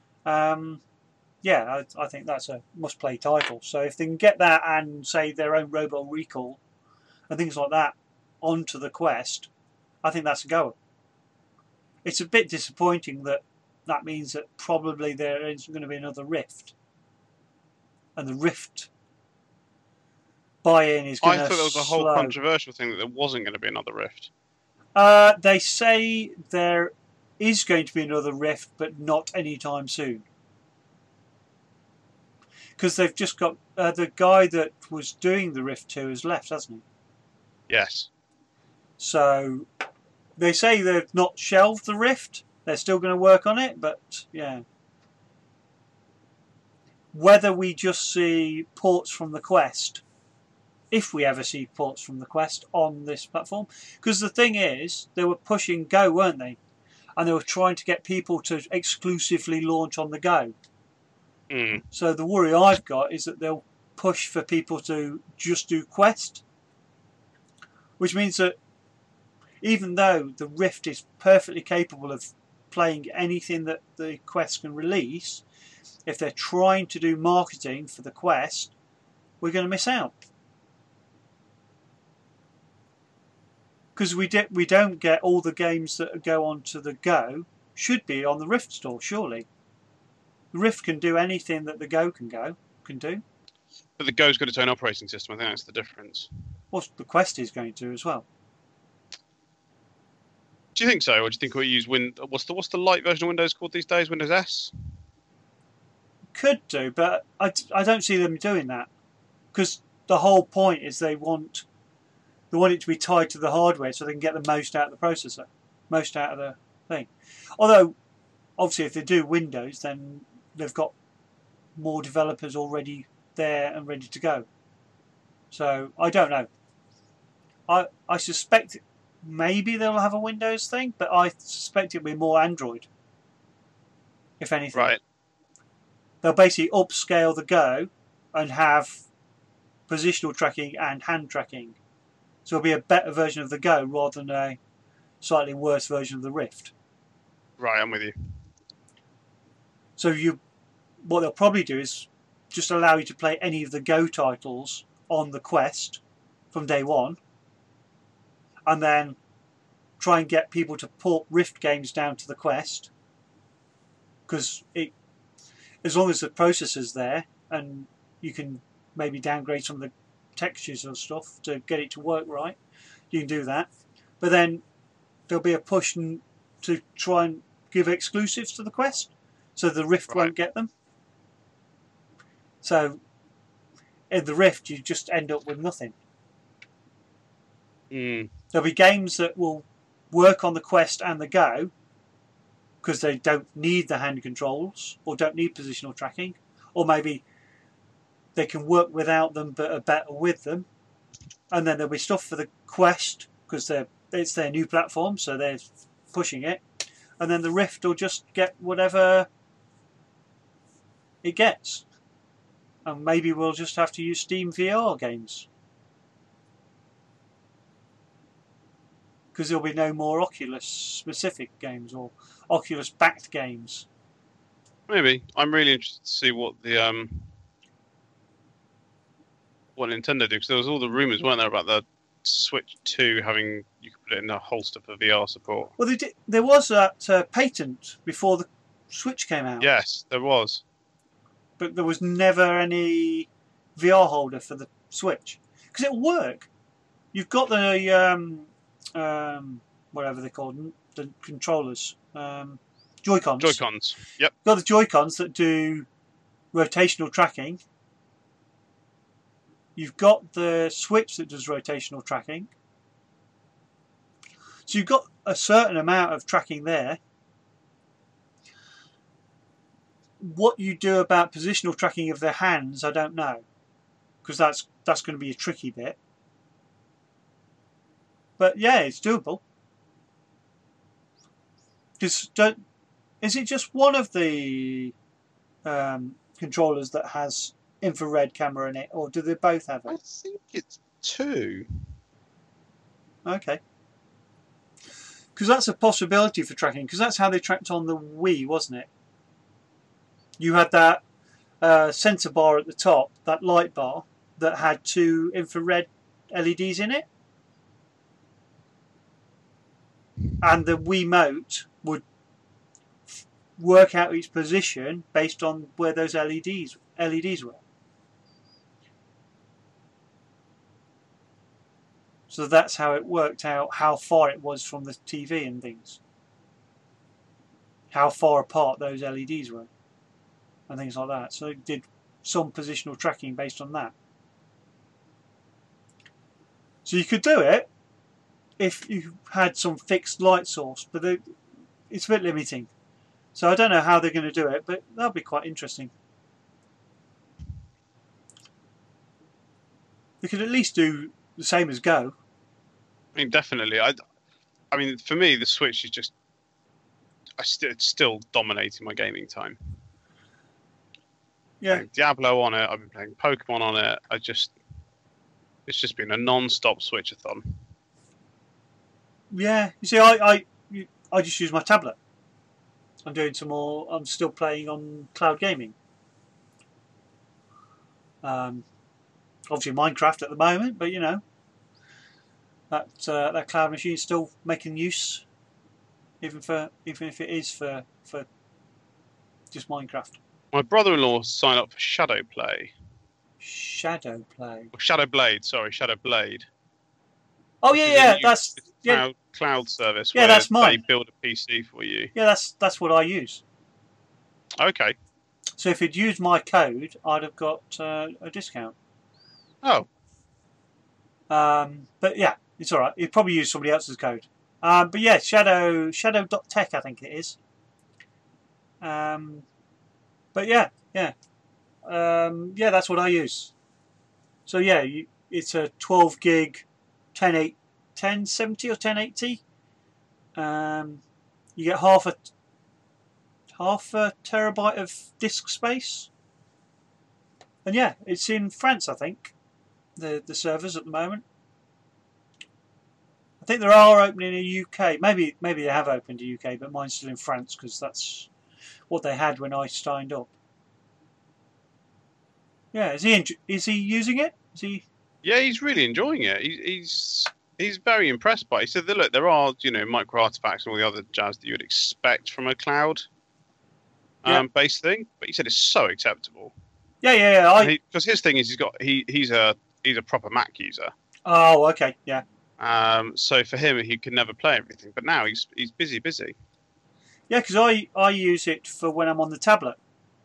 Speaker 2: I think that's a must-play title. So if they can get that and say their own Robo Recall and things like that onto the Quest, I think that's a goer. It's a bit disappointing that means that probably there isn't going to be another Rift, and the Rift buy-in is going to.
Speaker 1: I thought there was a whole controversial thing that there wasn't going to be another Rift.
Speaker 2: They say there is going to be another Rift, but not anytime soon. Because they've just got the guy that was doing the Rift 2 has left, hasn't he?
Speaker 1: Yes.
Speaker 2: So they say they've not shelved the Rift. They're still going to work on it, but yeah. Whether we just see ports from the Quest, if we ever see ports from the Quest on this platform, because the thing is, they were pushing Go, weren't they? And they were trying to get people to exclusively launch on the Go.
Speaker 1: Mm.
Speaker 2: So the worry I've got is that they'll push for people to just do Quest, which means that even though the Rift is perfectly capable of playing anything that the Quest can release, if they're trying to do marketing for the Quest, we're going to miss out. Because we don't get all the games that go onto the Go should be on the Rift store, surely. The Rift can do anything that the Go can do.
Speaker 1: But the Go's got its own operating system. I think that's the difference.
Speaker 2: Well, the Quest is going to as well.
Speaker 1: Do you think so, or do you think we'll use what's the light version of Windows called these days? Windows S?
Speaker 2: Could do, but I don't see them doing that, because the whole point is they want it to be tied to the hardware so they can get the most out of the processor, most out of the thing. Although, obviously, if they do Windows, then they've got more developers already there and ready to go. So I don't know. I suspect maybe they'll have a Windows thing, but I suspect it'll be more Android, if anything.
Speaker 1: Right.
Speaker 2: They'll basically upscale the Go and have positional tracking and hand tracking. So it'll be a better version of the Go rather than a slightly worse version of the Rift.
Speaker 1: Right, I'm with you.
Speaker 2: So what they'll probably do is just allow you to play any of the Go titles on the Quest from day one, and then try and get people to port Rift games down to the Quest, because as long as the processor's there and you can maybe downgrade some of the textures and stuff to get it to work right, you can do that. But then there'll be a push to try and give exclusives to the Quest, so the Rift won't get them. So in the Rift, you just end up with nothing.
Speaker 1: Mm.
Speaker 2: There'll be games that will work on the Quest and the Go because they don't need the hand controls or don't need positional tracking, or maybe they can work without them but are better with them. And then there'll be stuff for the Quest because it's their new platform, so they're pushing it. And then the Rift will just get whatever it gets. And maybe we'll just have to use Steam VR games. Because there'll be no more Oculus specific games or Oculus backed games.
Speaker 1: Maybe. I'm really interested to see what the what Nintendo do, because there was all the rumours, weren't there, about the Switch 2 having, you could put it in a holster for VR support.
Speaker 2: Well, there was that patent before the Switch came out.
Speaker 1: Yes, there was.
Speaker 2: But there was never any VR holder for the Switch. Because it'll work. You've got the, whatever they're called, the controllers, Joy-Cons.
Speaker 1: Joy-Cons, yep.
Speaker 2: You've got the Joy-Cons that do rotational tracking. You've got the Switch that does rotational tracking. So you've got a certain amount of tracking there. What you do about positional tracking of their hands, I don't know. Because that's going to be a tricky bit. But yeah, it's doable. Is it just one of the controllers that has infrared camera in it, or do they both have it?
Speaker 1: I think it's 2.
Speaker 2: Okay. Because that's a possibility for tracking, because that's how they tracked on the Wii, wasn't it? You had that sensor bar at the top, that light bar, that had 2 infrared LEDs in it. And the Wiimote would work out its position based on where those LEDs were. So that's how it worked out how far it was from the TV and things. How far apart those LEDs were. And things like that. So it did some positional tracking based on that. So you could do it if you had some fixed light source, but it's a bit limiting. So I don't know how they're going to do it, but that'll be quite interesting. They could at least do the same as Go.
Speaker 1: I mean, definitely. I mean, for me, the Switch is just... it's still dominating my gaming time.
Speaker 2: Yeah.
Speaker 1: Playing Diablo on it. I've been playing Pokemon on it. It's just been a non-stop Switchathon.
Speaker 2: Yeah. You see, I just use my tablet. I'm doing some more. I'm still playing on cloud gaming. Obviously Minecraft at the moment, but you know, that cloud machine is still making use, even if it is for just Minecraft.
Speaker 1: My brother-in-law signed up for Shadowplay.
Speaker 2: Shadowplay.
Speaker 1: Or Shadowblade, sorry, Shadowblade.
Speaker 2: Oh yeah, that's
Speaker 1: cloud service.
Speaker 2: Yeah,
Speaker 1: where
Speaker 2: that's mine.
Speaker 1: They build a PC for you.
Speaker 2: Yeah, that's what I use.
Speaker 1: Okay.
Speaker 2: So if you'd used my code, I'd have got a discount.
Speaker 1: Oh.
Speaker 2: But yeah, it's all right. You'd probably use somebody else's code. But yeah, Shadow.tech, I think it is. But yeah. Yeah, that's what I use. So yeah, it's a 12 gig 1070 or 1080. You get half a terabyte of disk space. And yeah, it's in France, I think. The servers at the moment. I think they are opening in the UK. Maybe they have opened in the UK, but mine's still in France because that's what they had when I signed up. Yeah, is he using it? Is he?
Speaker 1: Yeah, he's really enjoying it. He's very impressed by it. He said that, look, there are, micro artifacts and all the other jazz that you would expect from a cloud based thing, but he said it's so acceptable.
Speaker 2: Yeah.
Speaker 1: Because his thing is he's a proper Mac user.
Speaker 2: Oh, okay, yeah.
Speaker 1: So for him, he could never play everything, but now he's busy.
Speaker 2: Yeah, because I use it for when I'm on the tablet.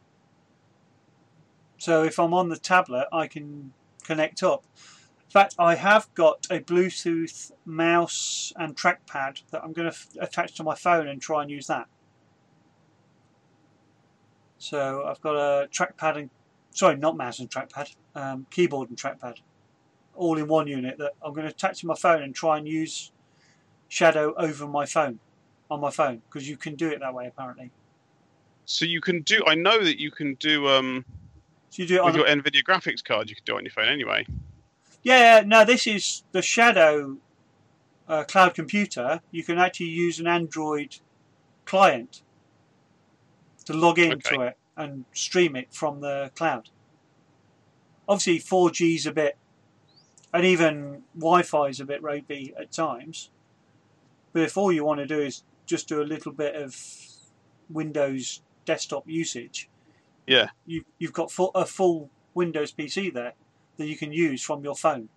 Speaker 2: So if I'm on the tablet, I can connect up. In fact, I have got a Bluetooth mouse and trackpad that I'm going to attach to my phone and try and use that. So I've got a trackpad and sorry, not mouse and trackpad, keyboard and trackpad, all in one unit that I'm going to attach to my phone and try and use Shadow over my phone, on my phone, because you can do it that way apparently.
Speaker 1: So you can do. I know that you can do.
Speaker 2: So you do it
Speaker 1: with
Speaker 2: on
Speaker 1: your NVIDIA graphics card. You can do it on your phone anyway.
Speaker 2: Yeah, no, this is the Shadow cloud computer. You can actually use an Android client to log into it and stream it from the cloud. Obviously, 4G is a bit, and even Wi-Fi is a bit ropey at times. But if all you want to do is just do a little bit of Windows desktop usage,
Speaker 1: yeah,
Speaker 2: you've got a full Windows PC there that you can use from your phone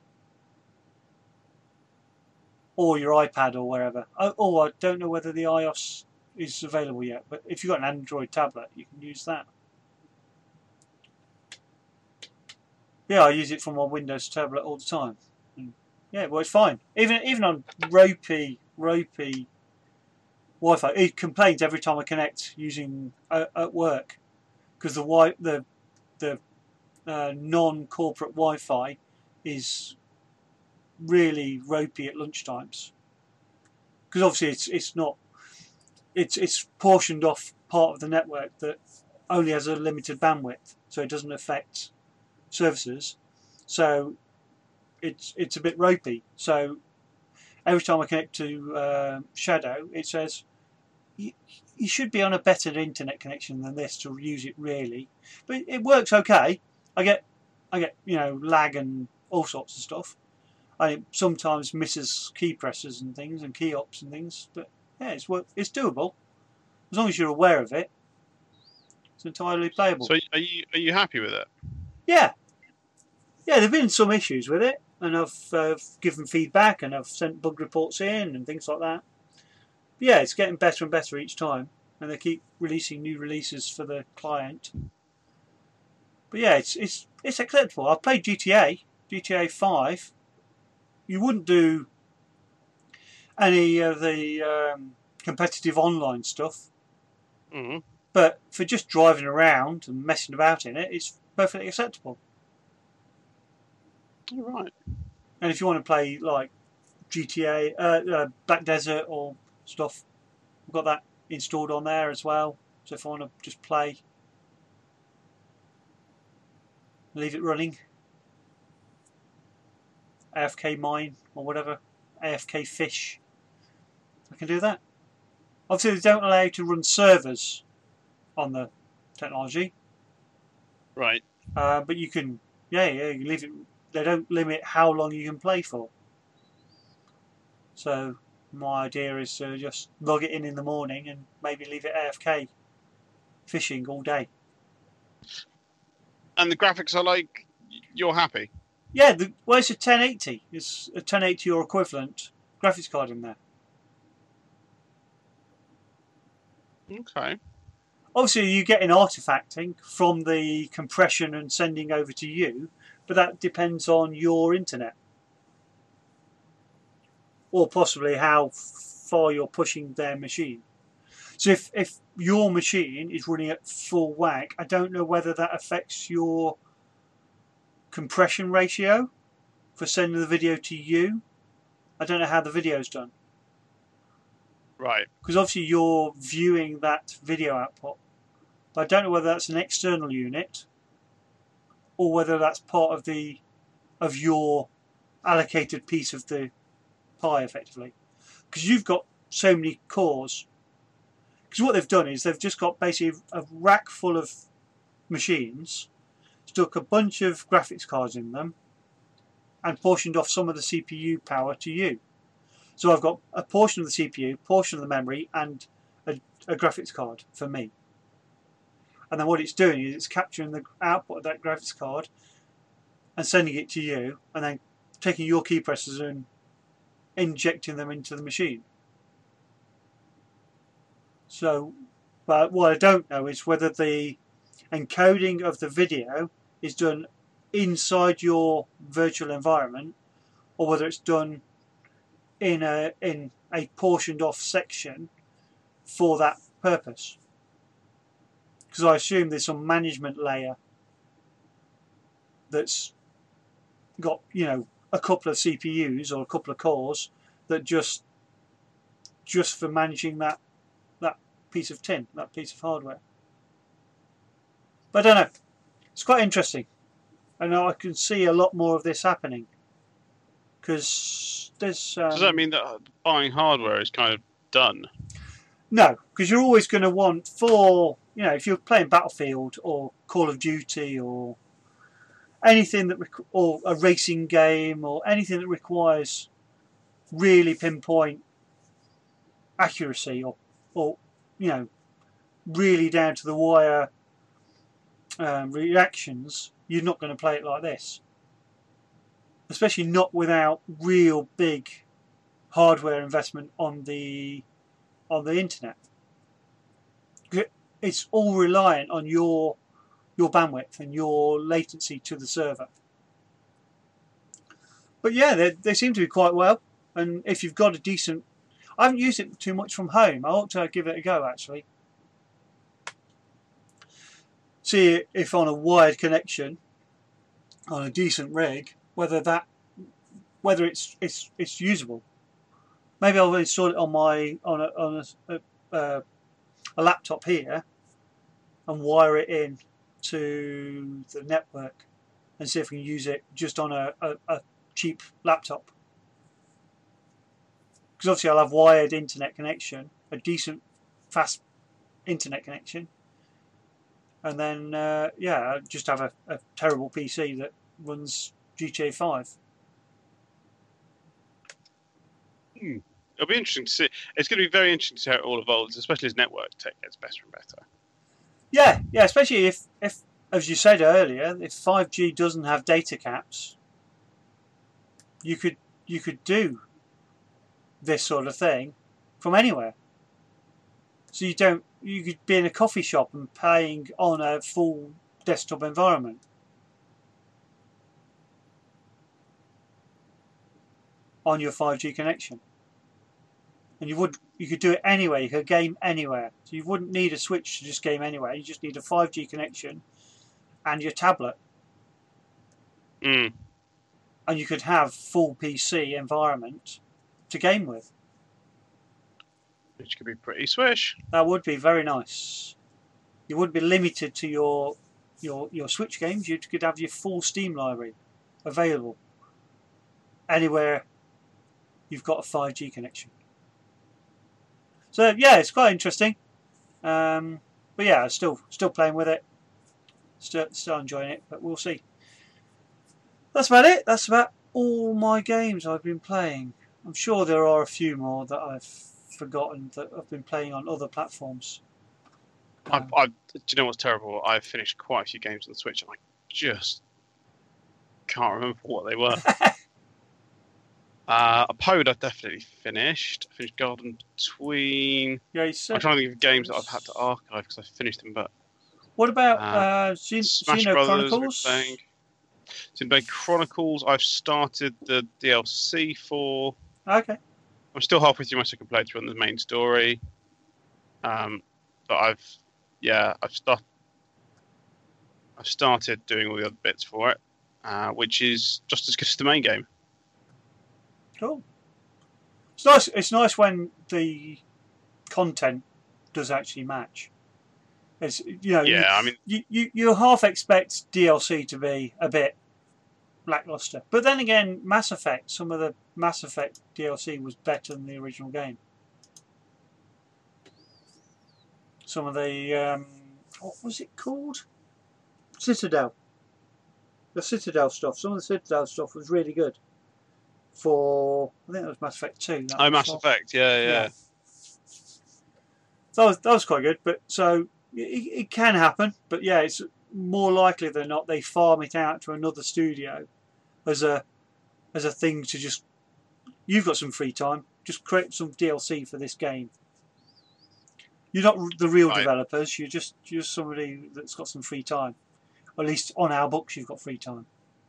Speaker 2: or your iPad or wherever. Oh, I don't know whether the iOS is available yet, but if you've got an Android tablet, you can use that. Yeah, I use it from my Windows tablet all the time. And yeah, it works fine. Even on ropey Wi-Fi, it complains every time I connect using at work because the non-corporate Wi-Fi is really ropey at lunchtimes. Because obviously it's portioned off part of the network that only has a limited bandwidth, so it doesn't affect services. So it's a bit ropey. So every time I connect to Shadow, it says you should be on a better internet connection than this to use it really. But it works okay. I get lag and all sorts of stuff. I sometimes misses key presses and things and key ops and things, but yeah, it's doable as long as you're aware of it. It's entirely playable.
Speaker 1: So are you happy with it?
Speaker 2: Yeah. There've been some issues with it, and I've given feedback and I've sent bug reports in and things like that. But yeah, it's getting better and better each time, and they keep releasing new releases for the client. But yeah, it's acceptable. I've played GTA 5. You wouldn't do any of the competitive online stuff, but for just driving around and messing about in it, it's perfectly acceptable.
Speaker 1: All right.
Speaker 2: And if you want to play like GTA, Black Desert or stuff, I've got that installed on there as well. So if I want to just play, leave it running, AFK mine or whatever, AFK fish, I can do that. Obviously they don't allow you to run servers on the technology.
Speaker 1: Right.
Speaker 2: But you can, you leave it. They don't limit how long you can play for. So my idea is to just log it in the morning and maybe leave it AFK fishing all day.
Speaker 1: And the graphics are like, you're happy?
Speaker 2: Yeah, it's a 1080. It's a 1080 or equivalent graphics card in there.
Speaker 1: Okay.
Speaker 2: Obviously, you get an artifacting from the compression and sending over to you, but that depends on your internet. Or possibly how far you're pushing their machine. So if your machine is running at full whack, I don't know whether that affects your compression ratio for sending the video to you. I don't know how the video's done.
Speaker 1: Right.
Speaker 2: Because obviously you're viewing that video output. But I don't know whether that's an external unit or whether that's part of your allocated piece of the pie, effectively. Because you've got so many cores. Because what they've done is they've just got basically a rack full of machines, stuck a bunch of graphics cards in them, and portioned off some of the CPU power to you. So I've got a portion of the CPU, portion of the memory, and a graphics card for me. And then what it's doing is it's capturing the output of that graphics card and sending it to you, and then taking your key presses and injecting them into the machine. So, but what I don't know is whether the encoding of the video is done inside your virtual environment or whether it's done in a portioned off section for that purpose. Because I assume there's some management layer that's got a couple of CPUs or a couple of cores that just for managing that piece of tin, that piece of hardware. But I don't know. It's quite interesting, and I can see a lot more of this happening because there's.
Speaker 1: Does that mean that buying hardware is kind of done?
Speaker 2: No, because you're always going to want if you're playing Battlefield or Call of Duty or anything that or a racing game or anything that requires really pinpoint accuracy or really down to the wire reactions, you're not going to play it like this, especially not without real big hardware investment on the internet. It's all reliant on your bandwidth and your latency to the server. But yeah, they seem to be quite well, and if you've got a decent, I haven't used it too much from home. I ought to give it a go actually. See if on a wired connection on a decent rig whether it's usable. Maybe I'll install it on a laptop here and wire it in to the network and see if we can use it just on a cheap laptop. Because obviously I'll have wired internet connection, a decent fast internet connection, and then just have a terrible PC that runs GTA 5.
Speaker 1: It'll be interesting to see. It's going to be very interesting to see how it all evolves, especially as network tech gets better and better.
Speaker 2: Yeah, especially if as you said earlier, if 5G doesn't have data caps, you could do this sort of thing from anywhere. So you could be in a coffee shop and paying on a full desktop environment. On your 5G connection. And you could do it anywhere, you could game anywhere. So you wouldn't need a switch to just game anywhere, you just need a 5G connection and your tablet.
Speaker 1: And
Speaker 2: you could have full PC environment to game with.
Speaker 1: Which could be pretty swish.
Speaker 2: That would be very nice. You wouldn't be limited to your Switch games, you could have your full Steam library available anywhere you've got a 5G connection. So yeah, it's quite interesting. But yeah, still playing with it. Still enjoying it, but we'll see. That's about it. That's about all my games I've been playing. I'm sure there are a few more that I've forgotten that I've been playing on other platforms.
Speaker 1: Do you know what's terrible? I've finished quite a few games on the Switch and I just can't remember what they were. A Pode I've definitely finished. I finished Garden Between.
Speaker 2: Yeah,
Speaker 1: I'm trying to think of games that I've had to archive because I finished them. But
Speaker 2: what about
Speaker 1: Smash
Speaker 2: Xeno
Speaker 1: Brothers?
Speaker 2: Chronicles?
Speaker 1: Xenoblade Chronicles. I've started the DLC for.
Speaker 2: Okay.
Speaker 1: I'm still halfway through my second playthrough on the main story. But I've started doing all the other bits for it, which is just as good as the main game.
Speaker 2: Cool. It's nice. It's nice when the content does actually match. It's you half expect DLC to be a bit lackluster, but then again, Mass Effect. Some of the Mass Effect DLC was better than the original game. Some of the what was it called? Citadel. The Citadel stuff. Some of the Citadel stuff was really good. For I think that was Mass Effect 2.
Speaker 1: Mass Effect, yeah.
Speaker 2: So that was quite good, but so it can happen. But yeah, it's more likely than not they farm it out to another studio as a thing to just. You've got some free time, just create some DLC for this game. You're not the real developers. You're just somebody that's got some free time. Or at least on our books, you've got free time.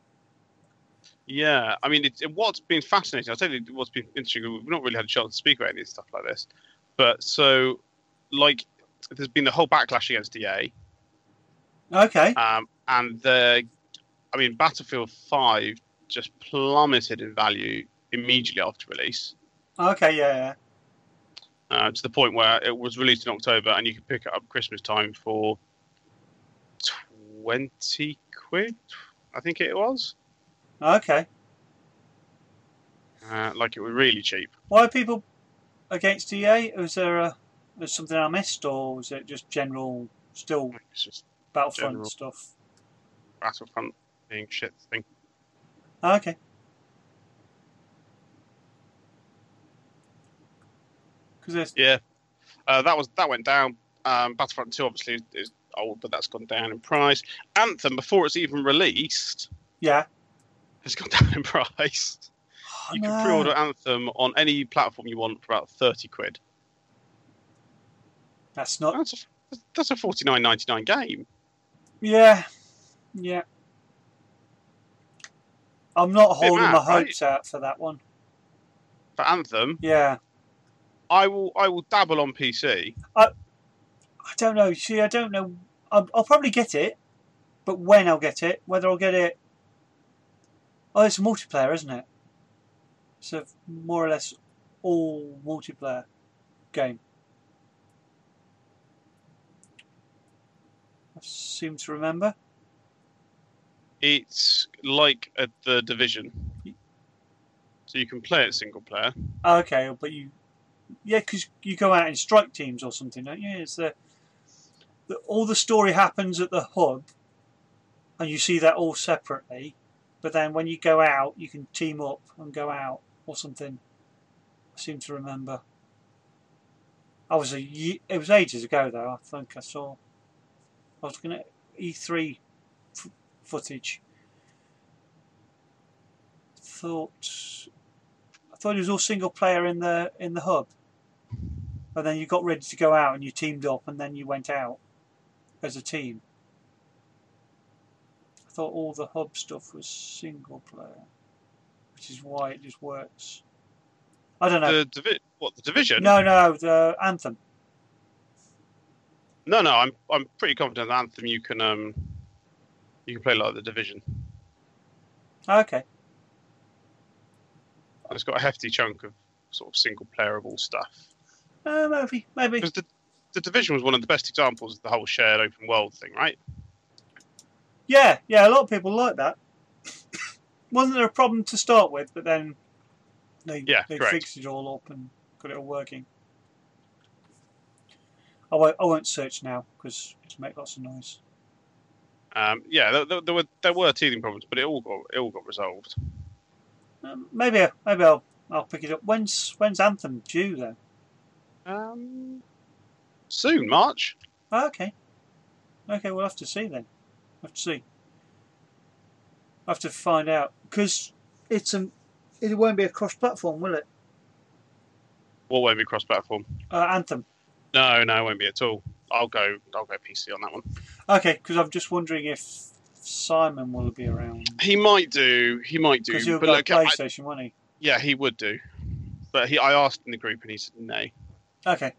Speaker 1: Yeah, I mean, what's been fascinating, I'll tell you what's been interesting, we've not really had a chance to speak about any stuff like this, but so, like, there's been the whole backlash against EA.
Speaker 2: Okay.
Speaker 1: And they're I mean, Battlefield 5 just plummeted in value immediately after release.
Speaker 2: Okay, yeah.
Speaker 1: To the point where it was released in October and you could pick it up Christmas time for 20 quid, I think it was.
Speaker 2: Okay.
Speaker 1: Like, it was really cheap.
Speaker 2: Why are people against EA? Was there something I missed, or was it just general, still
Speaker 1: It's just
Speaker 2: Battlefront
Speaker 1: general
Speaker 2: stuff?
Speaker 1: Battlefront being shit thing.
Speaker 2: Okay.
Speaker 1: Yeah, that went down. Battlefront 2 obviously is old, but that's gone down in price. Anthem, before it's even released,
Speaker 2: Yeah.
Speaker 1: has gone down in price.
Speaker 2: Oh,
Speaker 1: You
Speaker 2: no.
Speaker 1: can pre-order Anthem on any platform you want for about 30 quid.
Speaker 2: That's not.
Speaker 1: That's a $49.99 game.
Speaker 2: Yeah. I'm not holding
Speaker 1: mad,
Speaker 2: my hopes out for that one.
Speaker 1: For Anthem,
Speaker 2: Yeah.
Speaker 1: I will dabble on PC.
Speaker 2: I don't know. See, I don't know. I'll probably get it, but when I'll get it, whether I'll get it. Oh, it's a multiplayer, isn't it? It's a more or less all multiplayer game. I seem to remember.
Speaker 1: It's like The Division, so you can play it single player.
Speaker 2: Okay, but because you go out in strike teams or something, don't you? It's all the story happens at the hub, and you see that all separately. But then when you go out, you can team up and go out or something. I seem to remember. It was ages ago though. I think I was looking at E3 footage. I thought it was all single player in the hub, and then you got ready to go out and you teamed up, and then you went out as a team. I thought all the hub stuff was single player, which is why it just works. I don't know.
Speaker 1: The Division?
Speaker 2: No, the Anthem.
Speaker 1: No, I'm pretty confident that Anthem you can play like The Division.
Speaker 2: Okay.
Speaker 1: It's got a hefty chunk of sort of single playerable stuff.
Speaker 2: Maybe.
Speaker 1: Because the Division was one of the best examples of the whole shared open world thing, right?
Speaker 2: Yeah, a lot of people like that. Wasn't there a problem to start with, but then they fixed it all up and got it all working. I won't search now because it'll make lots of noise.
Speaker 1: There were teething problems, but it all got resolved.
Speaker 2: Maybe I'll pick it up. When's Anthem due then?
Speaker 1: Soon, March.
Speaker 2: Okay, we'll have to see then. I'll have to find out because it won't be a cross-platform, will it?
Speaker 1: What won't be cross-platform?
Speaker 2: Anthem.
Speaker 1: No, it won't be at all. I'll go PC on that one.
Speaker 2: Okay, because I'm just wondering if Simon will be around.
Speaker 1: He might do.
Speaker 2: Because he'll go PlayStation, won't he?
Speaker 1: Yeah, he would do. But I asked in the group and he said no.
Speaker 2: Okay.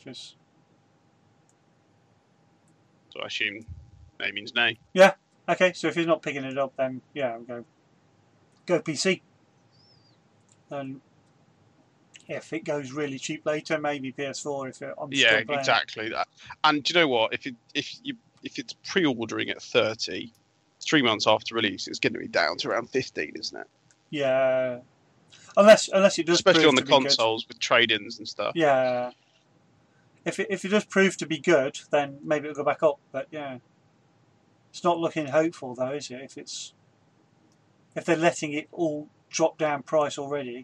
Speaker 1: So I assume no means no.
Speaker 2: Yeah. Okay. So if he's not picking it up, then yeah, I'll go PC. And if it goes really cheap later, maybe PS4. If I'm still playing.
Speaker 1: Exactly that. And do you know what? If it's pre-ordering at 30, 3 months after release, it's going to be down to around 15, isn't it?
Speaker 2: Yeah. Unless it does,
Speaker 1: especially on the consoles with trade-ins and stuff.
Speaker 2: Yeah. If it does prove to be good, then maybe it'll go back up. But yeah, it's not looking hopeful though, is it? If they're letting it all drop down price already,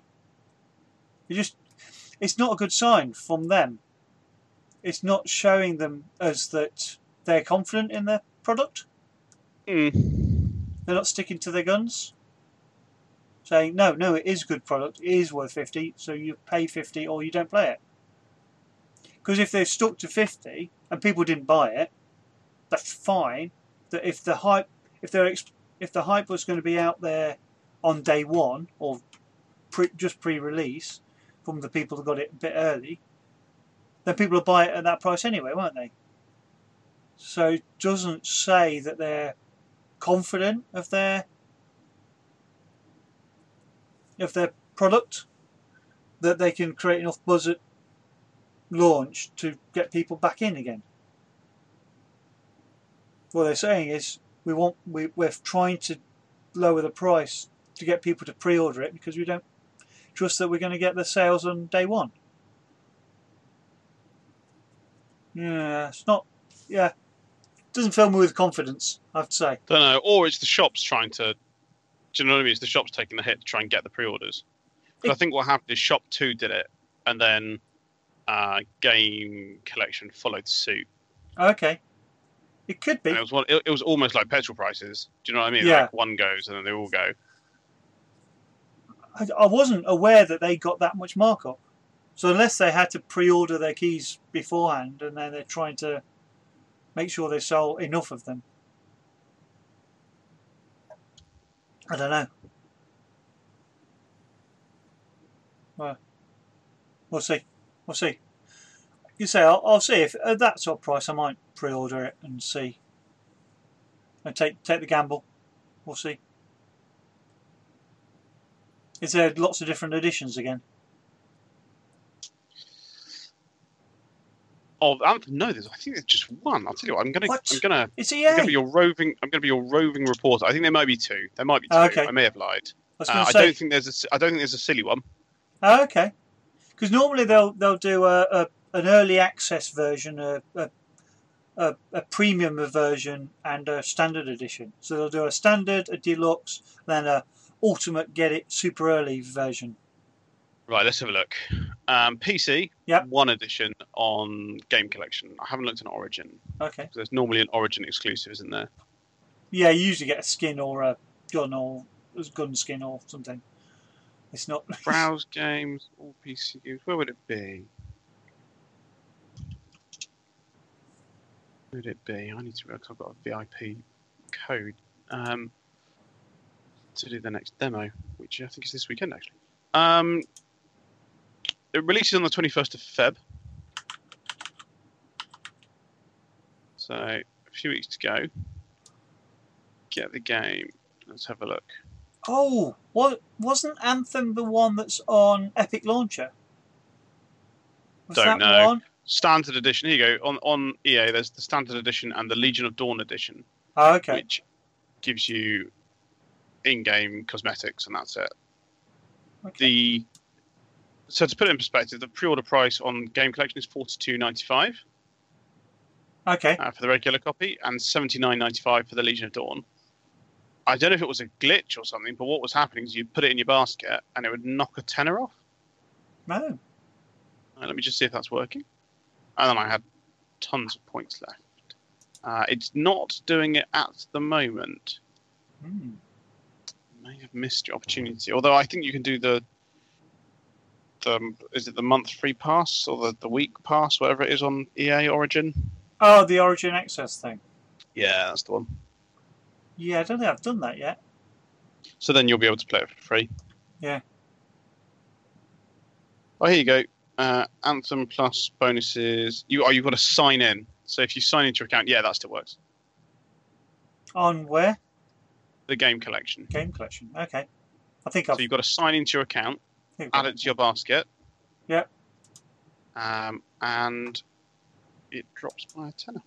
Speaker 2: it's not a good sign from them. It's not showing them as that they're confident in their product. They're not sticking to their guns. Saying, no, it is a good product, it is worth 50, so you pay 50 or you don't play it. Because if they've stuck to 50 and people didn't buy it, that's fine. That if the hype was going to be out there on day one or just pre-release from the people that got it a bit early, then people will buy it at that price anyway, won't they? So it doesn't say that they're confident of their product that they can create enough buzz at launch to get people back in again. What they're saying is we're trying to lower the price to get people to pre-order it because we don't trust that we're going to get the sales on day one. Yeah, it's not. Yeah, doesn't fill me with confidence, I have to say.
Speaker 1: Don't know, or it's the shops trying to. Do you know what I mean? It's the shops taking the hit to try and get the pre-orders. Because I think what happened is Shop 2 did it, and then Game Collection followed suit.
Speaker 2: Okay, it could be.
Speaker 1: And it was almost like petrol prices. Do you know what I mean?
Speaker 2: Yeah.
Speaker 1: Like one goes and then they all go.
Speaker 2: I wasn't aware that they got that much markup. So unless they had to pre-order their keys beforehand, and then they're trying to make sure they sell enough of them. I don't know. Well, we'll see. We'll see. You say I'll see if at that sort of price I might pre-order it and see. And take the gamble. We'll see. Is there lots of different editions again?
Speaker 1: Oh, no, I think there's just one. I'll tell you what. I'm gonna.
Speaker 2: It's
Speaker 1: I'm
Speaker 2: EA.
Speaker 1: gonna be your roving reporter. I think there might be two. There might be two.
Speaker 2: Okay.
Speaker 1: I may have lied.
Speaker 2: I
Speaker 1: don't think there's a silly one.
Speaker 2: Oh, okay. Because normally they'll do an early access version, a premium version, and a standard edition. So they'll do a standard, a deluxe, then a ultimate get it super early version.
Speaker 1: Right, let's have a look. PC,
Speaker 2: Yep.
Speaker 1: one edition on Game Collection. I haven't looked at Origin.
Speaker 2: Okay.
Speaker 1: There's normally an Origin exclusive, isn't there?
Speaker 2: Yeah, you usually get a skin or a gun skin or something. It's not.
Speaker 1: Browse games, all PC games. Where would it be? Where would it be? I need to because I've got a VIP code to do the next demo, which I think is this weekend actually. It releases on the 21st of Feb. So a few weeks to go. Get the game. Let's have a look.
Speaker 2: Oh, wasn't Anthem the one that's on Epic Launcher? Was
Speaker 1: Don't
Speaker 2: that
Speaker 1: know.
Speaker 2: one?
Speaker 1: Standard edition. Here you go. On EA, there's the standard edition and the Legion of Dawn edition,
Speaker 2: Oh, okay.
Speaker 1: which gives you in-game cosmetics, and that's it.
Speaker 2: Okay.
Speaker 1: So to put it in perspective, the pre-order price on Game Collection is $42.95
Speaker 2: Okay.
Speaker 1: for the regular copy, and $79.95 for the Legion of Dawn. I don't know if it was a glitch or something, but what was happening is you'd put it in your basket, and it would knock a tenner off.
Speaker 2: No.
Speaker 1: Let me just see if that's working. And then I had tons of points left. It's not doing it at the moment. May have missed your opportunity. Although I think you can do the is it the month free pass or the week pass, whatever it is on EA Origin?
Speaker 2: Oh, the Origin Access thing.
Speaker 1: Yeah, that's the one.
Speaker 2: Yeah, I don't think I've done that yet.
Speaker 1: So then you'll be able to play it for free.
Speaker 2: Yeah.
Speaker 1: Oh, here you go. Anthem Plus bonuses. You've got to sign in. So if you sign into your account, yeah, that still works.
Speaker 2: On where?
Speaker 1: The Game Collection.
Speaker 2: Game Collection. Okay. I think
Speaker 1: So you've got to sign into your account, add it to your basket.
Speaker 2: Yep.
Speaker 1: And it drops by a tenner.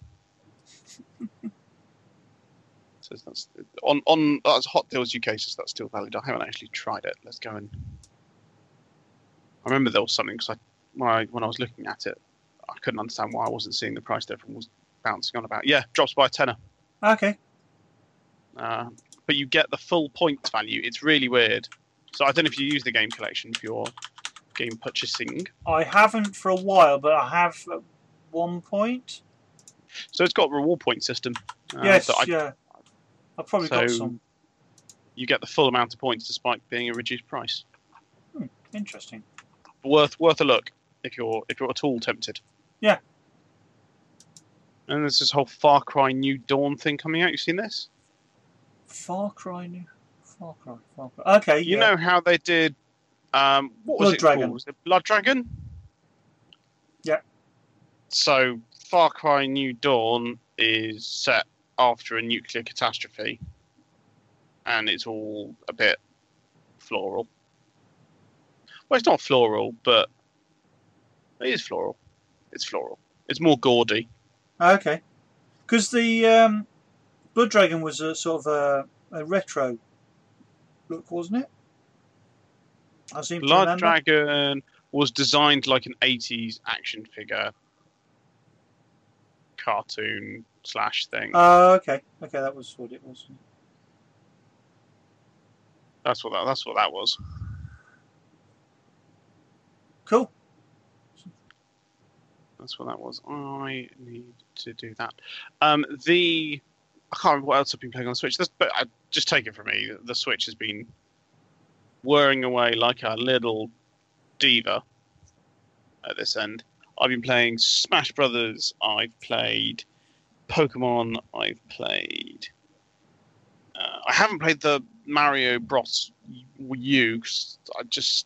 Speaker 1: So that's on that's Hot Deals UK, so that's still valid. I haven't actually tried it. Let's go and. I remember there was something because when I was looking at it, I couldn't understand why I wasn't seeing the price difference was bouncing on about. Yeah, drops by a tenner.
Speaker 2: Okay.
Speaker 1: But you get the full points value. It's really weird. So I don't know if you use the Game Collection for your game purchasing.
Speaker 2: I haven't for a while, but I have at one point.
Speaker 1: So it's got a reward point system.
Speaker 2: Yes,
Speaker 1: so
Speaker 2: yeah. I've probably got some.
Speaker 1: You get the full amount of points despite being a reduced price.
Speaker 2: Interesting.
Speaker 1: Worth a look if you're at all tempted.
Speaker 2: Yeah.
Speaker 1: And there's this whole Far Cry New Dawn thing coming out. You seen this?
Speaker 2: Far Cry. Okay,
Speaker 1: You know how they did. What was
Speaker 2: Blood
Speaker 1: it
Speaker 2: Dragon.
Speaker 1: called? Was it Blood Dragon?
Speaker 2: Yeah.
Speaker 1: So Far Cry New Dawn is set after a nuclear catastrophe, and it's all a bit floral. Well, it's not floral, but it is floral. It's floral. It's more gaudy.
Speaker 2: Okay. Because the Blood Dragon was a sort of a retro look, wasn't it? I seem to
Speaker 1: Blood
Speaker 2: remember.
Speaker 1: Dragon was designed like an 80s action figure cartoon / thing.
Speaker 2: Oh, okay. Okay, that was what it was.
Speaker 1: That's what that was.
Speaker 2: Cool.
Speaker 1: That's what that was. I need to do that. I can't remember what else I've been playing on the Switch. But just take it from me. The Switch has been whirring away like a little diva at this end. I've been playing Smash Brothers. I've played Pokemon. I've played. I haven't played the Mario Bros. U. I just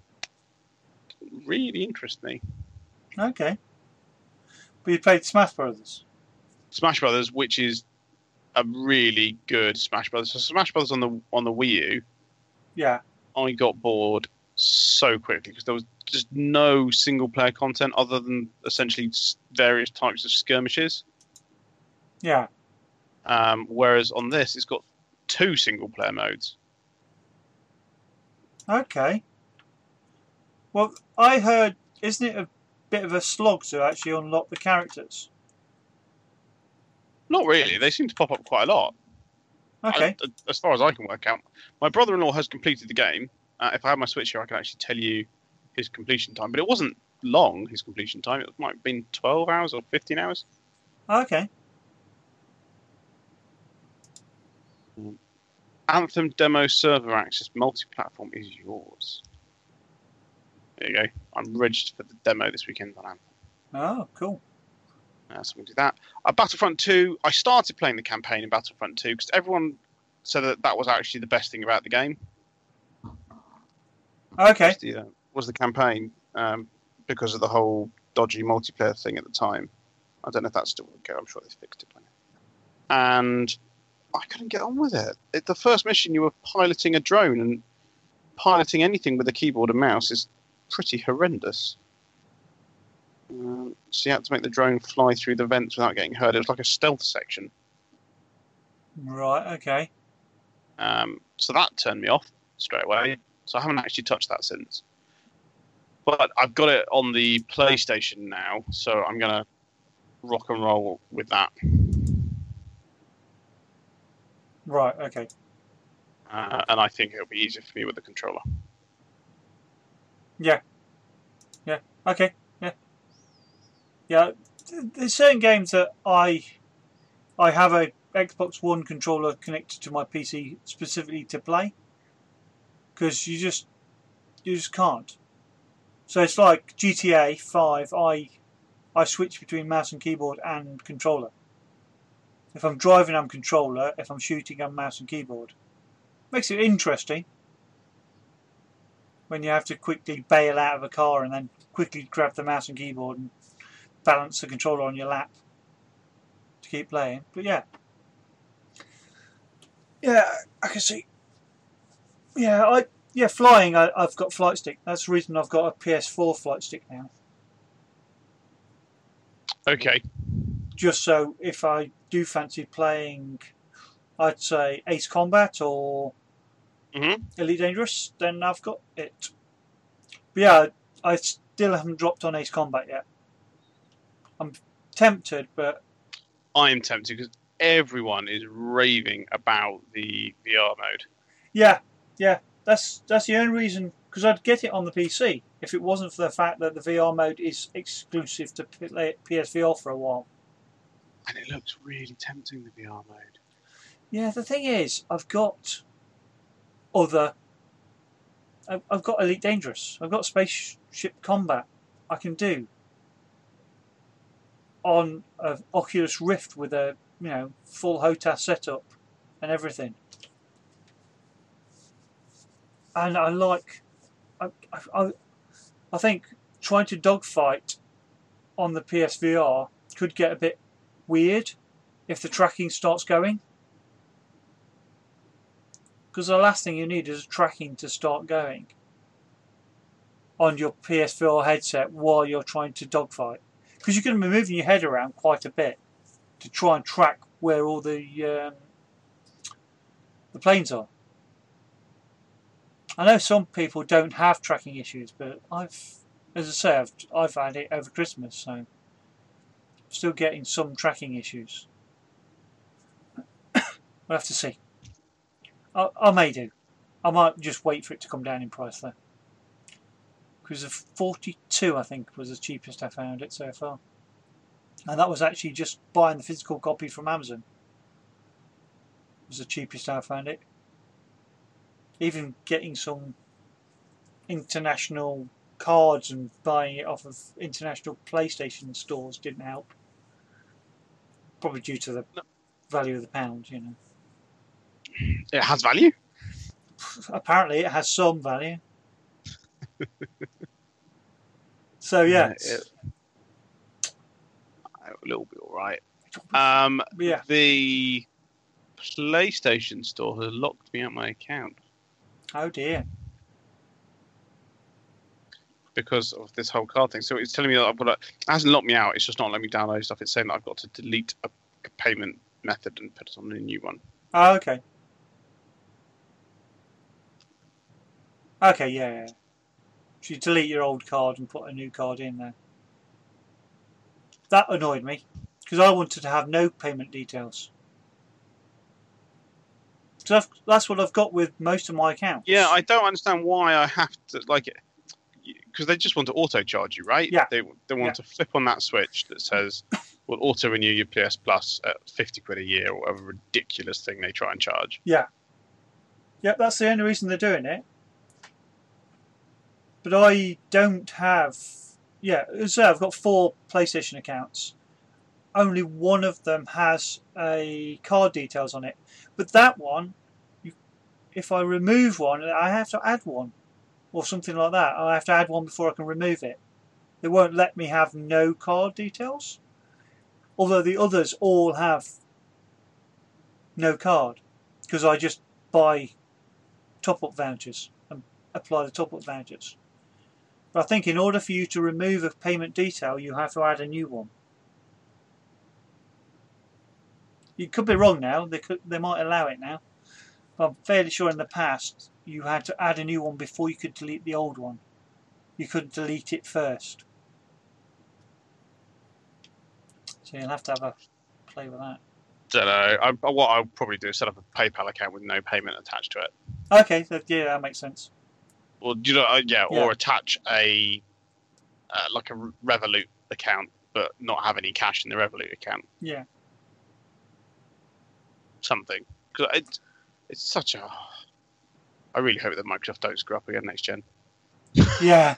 Speaker 1: really interest me.
Speaker 2: Okay. But you played Smash Brothers.
Speaker 1: Smash Brothers, which is a really good Smash Brothers. So Smash Brothers on the Wii U.
Speaker 2: Yeah.
Speaker 1: I got bored so quickly because there was just no single player content other than essentially various types of skirmishes.
Speaker 2: Yeah.
Speaker 1: Whereas on this, it's got 2 single player modes.
Speaker 2: Okay. Well, I heard, isn't it a bit of a slog to actually unlock the characters?
Speaker 1: Not really. They seem to pop up quite a lot.
Speaker 2: Okay.
Speaker 1: As far as I can work out. My brother-in-law has completed the game. If I had my Switch here, I can actually tell you his completion time. But it wasn't long, his completion time. It might have been 12 hours or 15 hours.
Speaker 2: Okay.
Speaker 1: Anthem demo server access multi-platform is yours. There you go. I'm registered for the demo this weekend on Anthem.
Speaker 2: Oh, cool.
Speaker 1: So we'll do that. Battlefront 2, I started playing the campaign in Battlefront 2 because everyone said that was actually the best thing about the game.
Speaker 2: Okay.
Speaker 1: Was the campaign because of the whole dodgy multiplayer thing at the time. I don't know if that's still okay. I'm sure they fixed it by now. And I couldn't get on with it. The first mission, you were piloting a drone, and piloting anything with a keyboard and mouse is pretty horrendous. So you had to make the drone fly through the vents without getting hurt. It was like a stealth section.
Speaker 2: Right, okay.
Speaker 1: So that turned me off straight away. So I haven't actually touched that since. But I've got it on the PlayStation now, so I'm going to rock and roll with that.
Speaker 2: Right, okay.
Speaker 1: And I think it'll be easier for me with the controller.
Speaker 2: Yeah. Yeah, okay. Yeah, there's certain games that I have a Xbox One controller connected to my PC specifically to play, because you just can't. So it's like GTA 5. I switch between mouse and keyboard and controller. If I'm driving, I'm controller. If I'm shooting, I'm mouse and keyboard. Makes it interesting when you have to quickly bail out of a car and then quickly grab the mouse and keyboard and balance the controller on your lap to keep playing. But yeah, I can see. Flying. I've got flight stick. That's the reason I've got a PS4 flight stick now.
Speaker 1: Okay.
Speaker 2: Just so if I do fancy playing, I'd say Ace Combat or Elite Dangerous, then I've got it. But yeah, I still haven't dropped on Ace Combat yet. I'm tempted, but
Speaker 1: I am tempted because everyone is raving about the VR mode.
Speaker 2: Yeah, that's the only reason, because I'd get it on the PC if it wasn't for the fact that the VR mode is exclusive to PSVR for a while.
Speaker 1: And it looks really tempting, the VR mode.
Speaker 2: Yeah, the thing is, I've got Elite Dangerous. I've got Spaceship Combat I can do on an Oculus Rift with a full HOTAS setup and everything. And I think trying to dogfight on the PSVR could get a bit weird if the tracking starts going. Because the last thing you need is tracking to start going on your PS4 headset while you're trying to dogfight. Because you're going to be moving your head around quite a bit to try and track where all the planes are. I know some people don't have tracking issues, but as I say, I've had it over Christmas, so I'm still getting some tracking issues. We'll have to see. I may do. I might just wait for it to come down in price though. Because the 42, I think, was the cheapest I found it so far. And that was actually just buying the physical copy from Amazon. It was the cheapest I found it. Even getting some international cards and buying it off of international PlayStation stores didn't help. Probably due to the value of the pound, you know.
Speaker 1: It has value?
Speaker 2: Apparently it has some value. So yeah.
Speaker 1: It'll be alright.
Speaker 2: Yeah.
Speaker 1: The PlayStation store has locked me out my account.
Speaker 2: Oh dear.
Speaker 1: Because of this whole card thing. So it's telling me that it hasn't locked me out, it's just not letting me download stuff. It's saying that I've got to delete a payment method and put it on a new one.
Speaker 2: Oh, okay. Okay, yeah. So you delete your old card and put a new card in there. That annoyed me, because I wanted to have no payment details. So that's what I've got with most of my accounts.
Speaker 1: Yeah, I don't understand why I have to, like, because they just want to auto-charge you, right?
Speaker 2: Yeah.
Speaker 1: They want to flip on that switch that says, we'll auto-renew your PS Plus at 50 quid a year, or whatever ridiculous thing they try and charge.
Speaker 2: Yeah. Yep, that's the only reason they're doing it. But I don't have... Yeah, so I've got 4 PlayStation accounts. Only one of them has a card details on it. But that one, if I remove one, I have to add one. Or something like that. I have to add one before I can remove it. They won't let me have no card details. Although the others all have no card. Because I just buy top-up vouchers and apply the top-up vouchers. But I think in order for you to remove a payment detail, you have to add a new one. You could be wrong now. They might allow it now. But I'm fairly sure in the past you had to add a new one before you could delete the old one. You couldn't delete it first. So you'll have to have a play with that.
Speaker 1: Don't know. What I'll probably do is set up a PayPal account with no payment attached to it.
Speaker 2: Okay, so yeah, that makes sense.
Speaker 1: Or or attach a like a Revolut account, but not have any cash in the Revolut account.
Speaker 2: Yeah.
Speaker 1: Something, because it's such a. I really hope that Microsoft don't screw up again next gen.
Speaker 2: Yeah.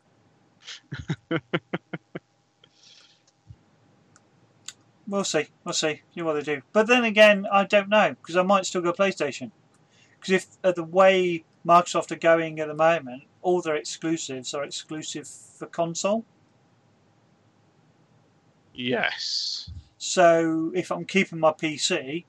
Speaker 2: We'll see. See what they do. But then again, I don't know, because I might still go PlayStation. Because if the way Microsoft are going at the moment, all their exclusives are exclusive for console.
Speaker 1: Yes.
Speaker 2: So if I'm keeping my PC,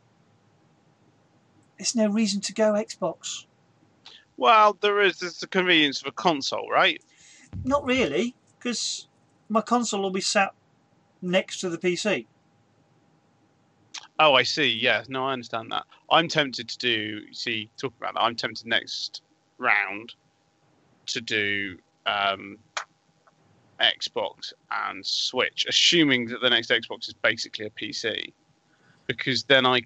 Speaker 2: there's no reason to go Xbox.
Speaker 1: Well, there's the convenience of a console, right?
Speaker 2: Not really, because my console will be sat next to the PC.
Speaker 1: Oh, I see. Yeah, no, I understand that. I'm tempted to talk about that. I'm tempted next round to do Xbox and Switch, assuming that the next Xbox is basically a PC, because then I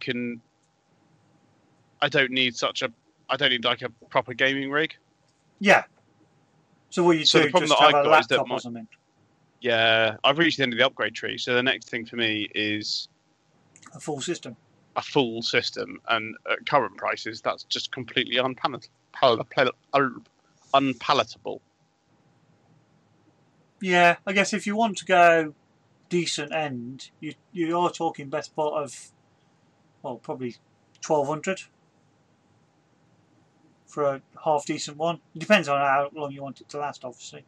Speaker 1: don't need like a proper gaming rig.
Speaker 2: Yeah. So what you do,
Speaker 1: the problem
Speaker 2: just
Speaker 1: that
Speaker 2: have
Speaker 1: I've
Speaker 2: a
Speaker 1: got is that
Speaker 2: laptop or something.
Speaker 1: Yeah, I've reached the end of the upgrade tree. So the next thing for me is
Speaker 2: a full system.
Speaker 1: A full system, and at current prices, that's just completely unpalatable.
Speaker 2: Yeah, I guess if you want to go decent end, you are talking best part of, well, probably 1,200 for a half decent one. It depends on how long you want it to last, obviously.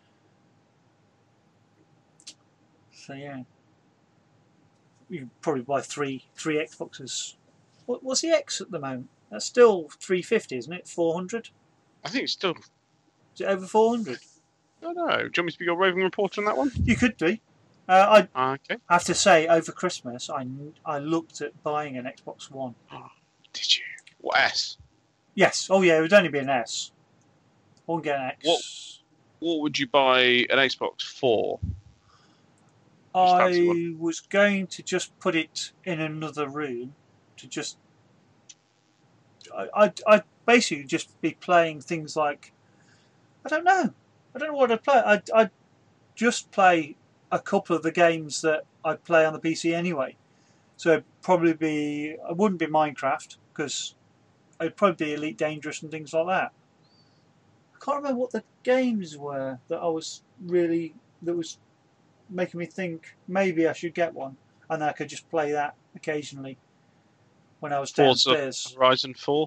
Speaker 2: So yeah, you can probably buy three Xboxes. What's the X at the moment? That's still 350, isn't it? 400?
Speaker 1: I think it's still.
Speaker 2: Is it over 400?
Speaker 1: I don't know. Do you want me to be your roving reporter on that one?
Speaker 2: You could be. I
Speaker 1: Okay.
Speaker 2: have to say, over Christmas, I looked at buying an Xbox One.
Speaker 1: Oh, did you? What S?
Speaker 2: Yes. Oh, yeah, it would only be an S. I won't get an X.
Speaker 1: What would you buy an Xbox for?
Speaker 2: I was going to just put it in another room to just. I'd basically just be playing things like. I don't know what I'd play. I'd just play a couple of the games that I'd play on the PC anyway. So it'd probably be. It wouldn't be Minecraft because it'd probably be Elite Dangerous and things like that. I can't remember what the games were that was making me think maybe I should get one, and I could just play that occasionally when I was downstairs.
Speaker 1: Forza Horizon 4.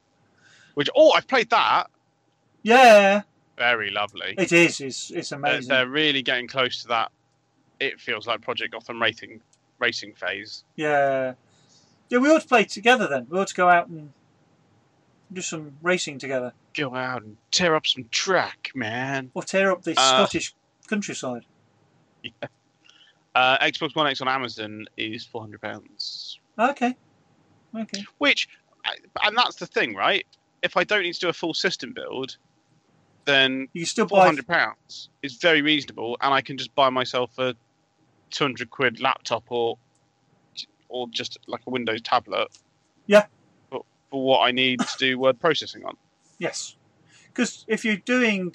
Speaker 1: I've played that.
Speaker 2: Yeah,
Speaker 1: very lovely.
Speaker 2: It is. It's amazing.
Speaker 1: They're really getting close to that. It feels like Project Gotham racing phase.
Speaker 2: Yeah. We ought to play together then. We ought to go out and do some racing together.
Speaker 1: Go out and tear up some track, man.
Speaker 2: Or tear up the Scottish countryside.
Speaker 1: Yeah. Xbox One X on Amazon is £400.
Speaker 2: Okay.
Speaker 1: Which, and that's the thing, right? If I don't need to do a full system build, then
Speaker 2: you can still
Speaker 1: £400 is very reasonable, and I can just buy myself a £200 laptop or just like a Windows tablet.
Speaker 2: Yeah.
Speaker 1: For what I need to do word processing on.
Speaker 2: Yes, because if you're doing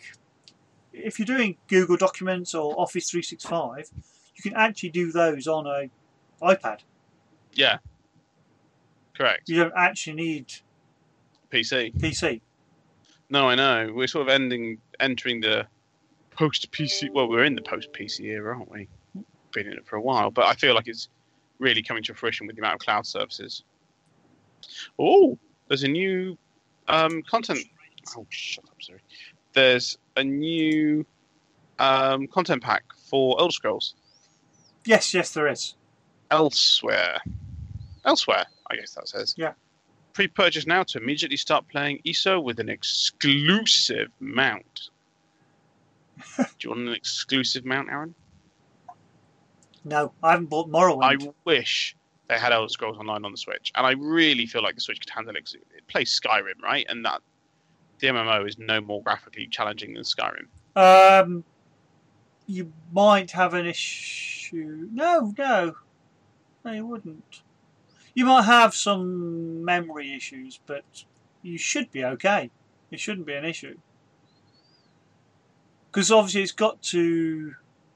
Speaker 2: Google Documents or Office 365, you can actually do those on a iPad.
Speaker 1: Yeah. Correct.
Speaker 2: You don't actually need
Speaker 1: PC. No, I know. We're sort of entering the post-PC. Well, we're in the post-PC era, aren't we? Been in it for a while, but I feel like it's really coming to fruition with the amount of cloud services. Oh, there's a new content. Oh, shut up, sorry. There's a new content pack for Elder Scrolls.
Speaker 2: Yes, there is.
Speaker 1: Elsewhere, I guess that says.
Speaker 2: Yeah.
Speaker 1: Pre-purchase now to immediately start playing ESO with an exclusive mount. Do you want an exclusive mount, Aaron?
Speaker 2: No, I haven't bought Morrowind.
Speaker 1: I wish they had Elder Scrolls Online on the Switch, and I really feel like the Switch could handle it. It plays Skyrim, right? And that the MMO is no more graphically challenging than Skyrim.
Speaker 2: You might have an issue. No, you wouldn't. You might have some memory issues, but you should be okay. It shouldn't be an issue. Because obviously it's got to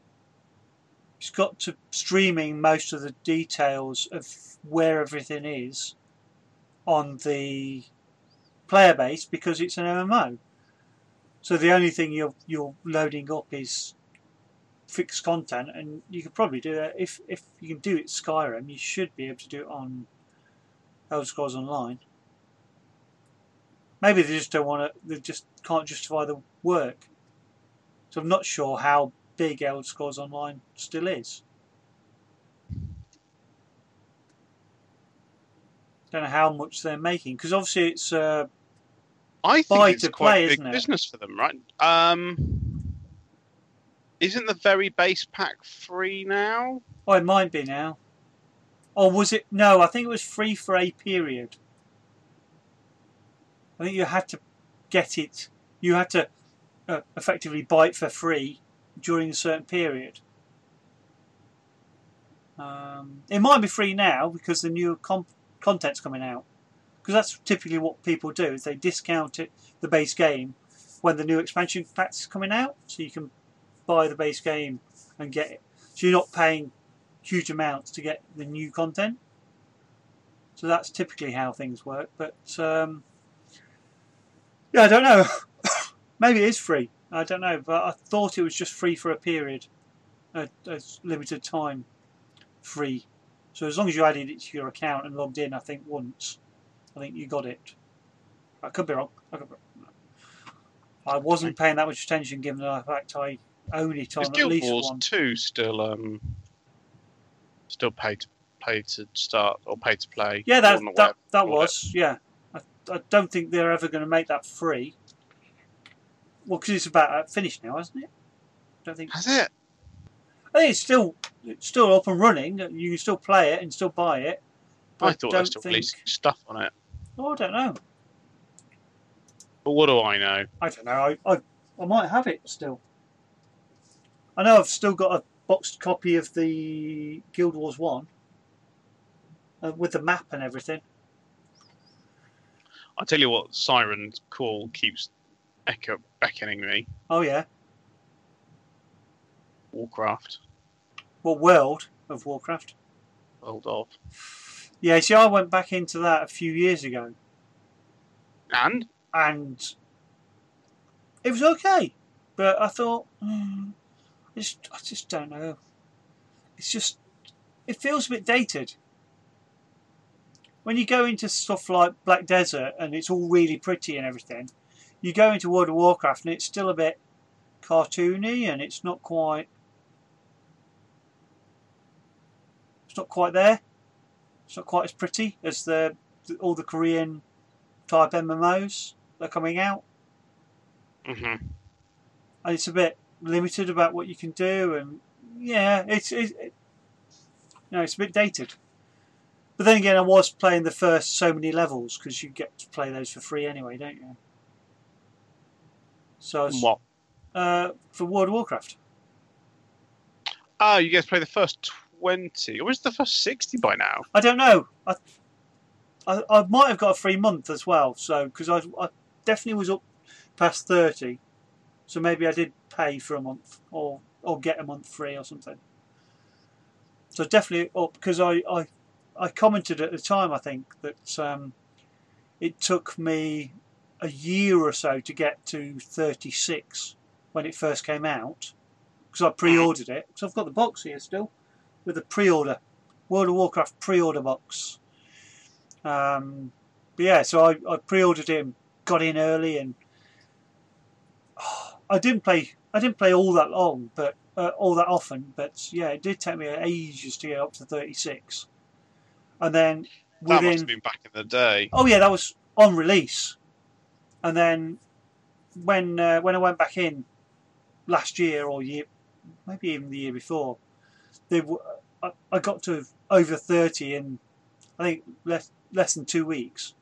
Speaker 2: streaming most of the details of where everything is on the player base because it's an MMO. So the only thing you're loading up is fixed content, and you could probably do that if you can do it Skyrim. You should be able to do it on Elder Scrolls Online. Maybe they just don't want to. They just can't justify the work. So I'm not sure how big Elder Scrolls Online still is. Don't know how much they're making because obviously it's
Speaker 1: I think it's quite a big
Speaker 2: isn't it?
Speaker 1: business for them, right? Isn't the very base pack free now?
Speaker 2: Oh, it might be now. Or was it? No, I think it was free for a period. I think you had to get it. You had to effectively buy it for free during a certain period. It might be free now because the new content's coming out. Because that's typically what people do: is they discount the base game when the new expansion pack's coming out, so you can buy the base game and get it. So you're not paying huge amounts to get the new content. So that's typically how things work. But yeah, I don't know. Maybe it is free. I don't know. But I thought it was just free for a period, a limited time, free. So as long as you added it to your account and logged in, I think once, I think you got it. I could be wrong. I wasn't paying that much attention given the fact I own it on at least
Speaker 1: Guild Wars
Speaker 2: one.
Speaker 1: 2 still pay to start or pay to play.
Speaker 2: Yeah, that was. Yeah, I don't think they're ever going to make that free. Well, because it's about finished now, hasn't it? Don't think.
Speaker 1: Has it?
Speaker 2: I think it's still up and running. You can still play it and still buy it. But
Speaker 1: I thought they still releasing stuff on it.
Speaker 2: Oh, I don't know.
Speaker 1: But what do I know?
Speaker 2: I don't know. I might have it still. I know I've still got a boxed copy of the Guild Wars 1 with the map and everything.
Speaker 1: I'll tell you what, Siren's Call keeps beckoning me.
Speaker 2: Oh, yeah.
Speaker 1: Warcraft.
Speaker 2: Well, World of Warcraft.
Speaker 1: World of.
Speaker 2: Yeah, see, I went back into that a few years ago.
Speaker 1: And
Speaker 2: it was okay. But I thought, I just don't know. It feels a bit dated. When you go into stuff like Black Desert and it's all really pretty and everything, you go into World of Warcraft and it's still a bit cartoony and it's not quite there. It's not quite as pretty as all the Korean type MMOs that are coming out.
Speaker 1: Mm-hmm.
Speaker 2: And it's a bit limited about what you can do, and yeah, it's a bit dated. But then again, I was playing the first so many levels because you get to play those for free anyway, don't you? So
Speaker 1: what?
Speaker 2: For World of Warcraft.
Speaker 1: Oh, you guys play the first 20. Or was it the first 60 by now?
Speaker 2: I don't know. I might have got a free month as well. So because I definitely was up past 30, so maybe I did pay for a month or get a month free or something. So definitely up because I commented at the time, I think, that it took me a year or so to get to 36 when it first came out, because I pre-ordered it. Because I've got the box here still, with the pre-order, World of Warcraft pre-order box. But yeah, so I pre-ordered it and got in early, and I didn't play all that long, but all that often. But yeah, it did take me ages to get up to 36. And then
Speaker 1: that must have been back in the day.
Speaker 2: Oh yeah, that was on release. And then when I went back in last year or year, maybe even the year before, I got to over 30 in I think less than 2 weeks.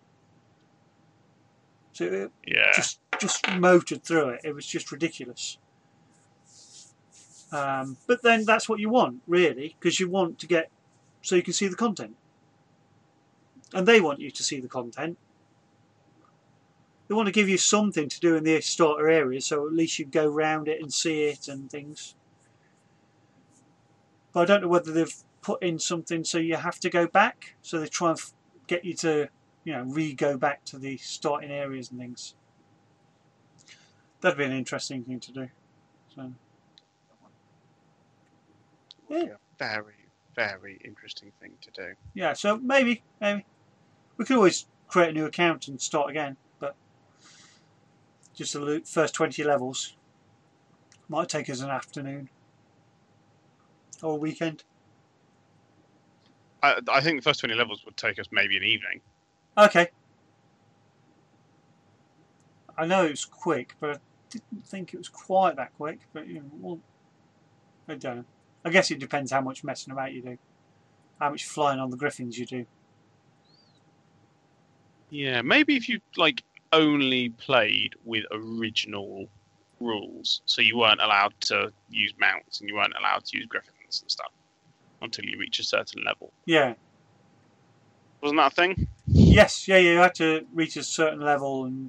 Speaker 2: So it just motored through it. It was just ridiculous. But then that's what you want, really, because you want to get so you can see the content. And they want you to see the content. They want to give you something to do in the starter area, so at least you go round it and see it and things. But I don't know whether they've put in something so you have to go back, so they try and get you to, re-go back to the starting areas and things. That'd be an interesting thing to do. So,
Speaker 1: yeah, very, very interesting thing to do.
Speaker 2: Yeah, so maybe we could always create a new account and start again, but just the first 20 levels might take us an afternoon or a weekend.
Speaker 1: I think the first 20 levels would take us maybe an evening.
Speaker 2: Okay. I know it was quick, but I didn't think it was quite that quick. But I don't know. I guess it depends how much messing about you do, how much flying on the Griffins you do.
Speaker 1: Yeah, maybe if you only played with original rules, so you weren't allowed to use mounts and you weren't allowed to use Griffins and stuff until you reach a certain level.
Speaker 2: Yeah.
Speaker 1: Wasn't that a thing?
Speaker 2: Yes, yeah, you had to reach a certain level, and